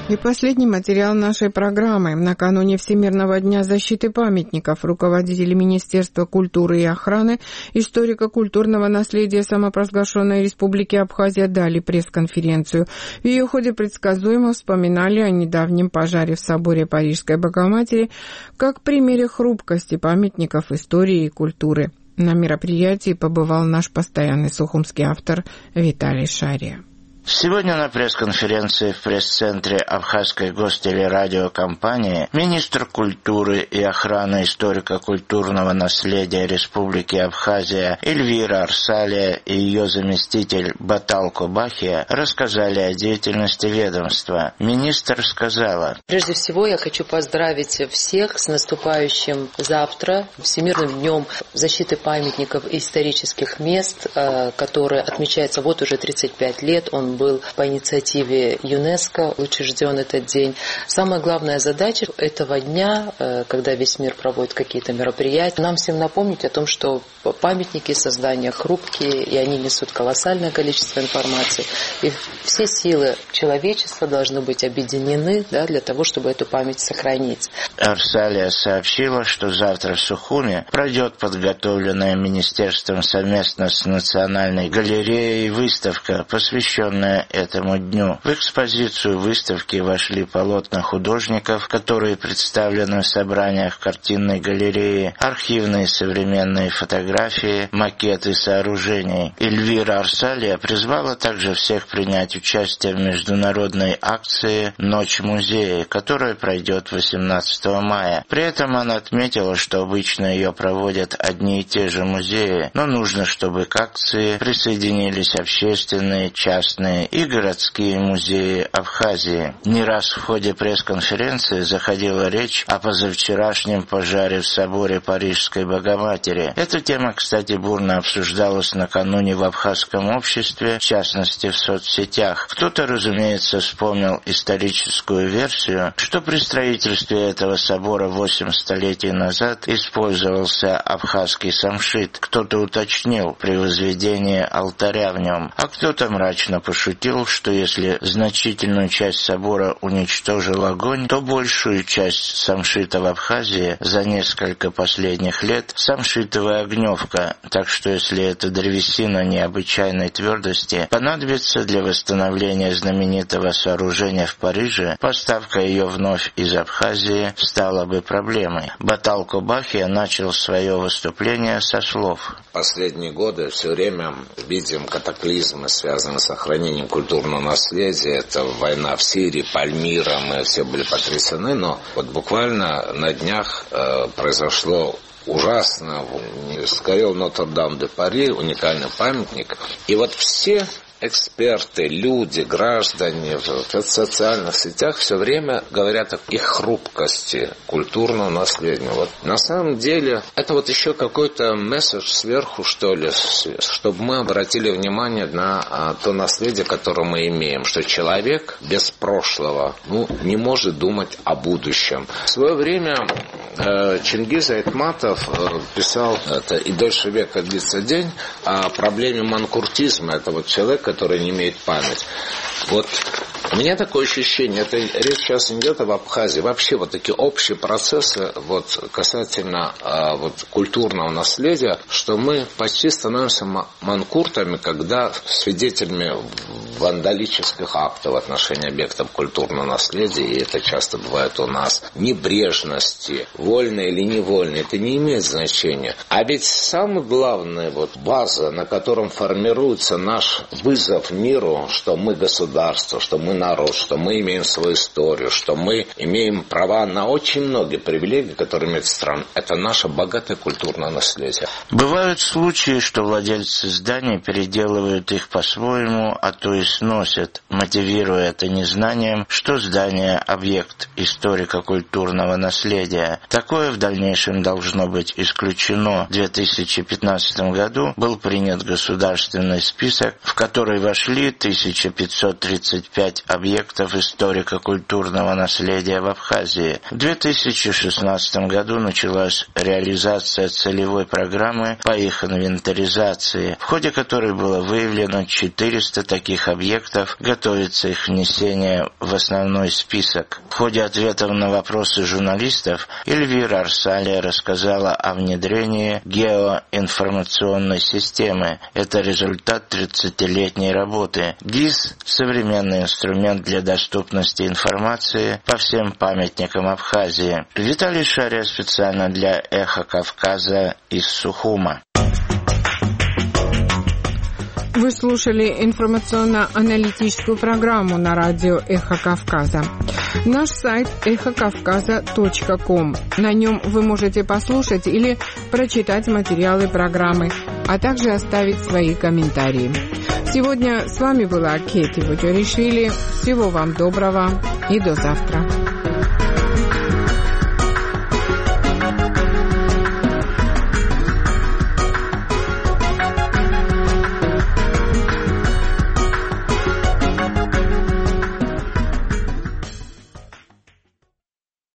И последний материал нашей программы. Накануне Всемирного дня защиты памятников руководители Министерства культуры и охраны историко-культурного наследия самопровозглашенной Республики Абхазия дали пресс-конференцию. В ее ходе предсказуемо вспоминали о недавнем пожаре в соборе Парижской Богоматери как примере хрупкости памятников истории и культуры. На мероприятии побывал наш постоянный сухумский автор Виталий Шария. Сегодня на пресс-конференции в пресс-центре Абхазской гостелерадиокомпании министр культуры и охраны историко-культурного наследия Республики Абхазия Эльвира Арсалия и ее заместитель Батал Кобахия рассказали о деятельности ведомства. Министр сказала: «Прежде всего я хочу поздравить всех с наступающим завтра Всемирным днем защиты памятников и исторических мест, который отмечается вот уже тридцать пять лет. Он был по инициативе ЮНЕСКО учрежден этот день. Самая главная задача этого дня, когда весь мир проводит какие-то мероприятия, нам всем напомнить о том, что памятники создания хрупкие, и они несут колоссальное количество информации. И все силы человечества должны быть объединены, да, для того, чтобы эту память сохранить». Арсалия сообщила, что завтра в Сухуме пройдет подготовленная министерством совместно с Национальной галереей выставка, посвященная этому дню. В экспозицию выставки вошли полотна художников, которые представлены в собраниях картинной галереи, архивные современные фотографии, макеты сооружений. Эльвира Арсалия призвала также всех принять участие в международной акции «Ночь музея», которая пройдет восемнадцатого мая. При этом она отметила, что обычно ее проводят одни и те же музеи, но нужно, чтобы к акции присоединились общественные, частные и городские музеи Абхазии. Не раз в ходе пресс-конференции заходила речь о позавчерашнем пожаре в соборе Парижской Богоматери. Эта тема, кстати, бурно обсуждалась накануне в абхазском обществе, в частности в соцсетях. Кто-то, разумеется, вспомнил историческую версию, что при строительстве этого собора восемь столетий назад использовался абхазский самшит. Кто-то уточнил при возведении алтаря в нем, а кто-то мрачно пошутил, что если значительную часть собора уничтожил огонь, то большую часть самшита в Абхазии за несколько последних лет самшитовая огневка, так что если эта древесина необычайной твердости понадобится для восстановления знаменитого сооружения в Париже, поставка ее вновь из Абхазии стала бы проблемой. Батал Кобахия начал свое выступление со слов: «Последние годы все время видим катаклизмы, связанные с сохранением культурного наследия. Это война в Сирии, Пальмира, мы все были потрясены, но вот буквально на днях э, произошло ужасно. Сгорел Нотр-Дам-де-Пари, уникальный памятник. И вот все эксперты, люди, граждане в социальных сетях все время говорят о их хрупкости культурного наследия. Вот на самом деле это вот еще какой-то месседж сверху, что ли, чтобы мы обратили внимание на а, то наследие, которое мы имеем, что человек без прошлого ну, не может думать о будущем. В свое время э, Чингиз Айтматов э, писал, это «И дольше века длится день», о проблеме манкуртизма. Это вот человек, который не имеет память. Вот у меня такое ощущение, это речь сейчас идет об Абхазии, вообще вот такие общие процессы вот, касательно а, вот, культурного наследия, что мы почти становимся манкуртами, когда свидетелями вандалических актов в отношении объектов культурного наследия, и это часто бывает у нас, небрежности, вольной или невольной, это не имеет значения. А ведь самая главная вот, база, на котором формируется наш вызов миру, что мы государство, что мы народ, что мы имеем свою историю, что мы имеем права на очень многие привилегии, которые имеют страна. Это наше богатое культурное наследие. Бывают случаи, что владельцы зданий переделывают их по-своему, а то и сносят, мотивируя это незнанием, что здание – объект историко-культурного наследия. Такое в дальнейшем должно быть исключено. В две тысячи пятнадцатом году был принят государственный список, в который вошли тысяча пятьсот тридцать пять объектов историко-культурного наследия в Абхазии. В две тысячи шестнадцатом году началась реализация целевой программы по их инвентаризации, в ходе которой было выявлено четыреста таких объектов, готовится их внесение в основной список. В ходе ответов на вопросы журналистов Эльвира Арсалия рассказала о внедрении геоинформационной системы. Это результат тридцатилетней работы. ГИС – современный инструмент для доступности информации по всем памятникам Абхазии. Виталий Шария специально для «Эхо Кавказа» из Сухума. Вы слушали информационно-аналитическую программу на радио «Эхо Кавказа». Наш сайт эхо кавказа точка ком. На нем вы можете послушать или прочитать материалы программы, а также оставить свои комментарии. Сегодня с вами была Кети Вучаришвили. Всего вам доброго и до завтра.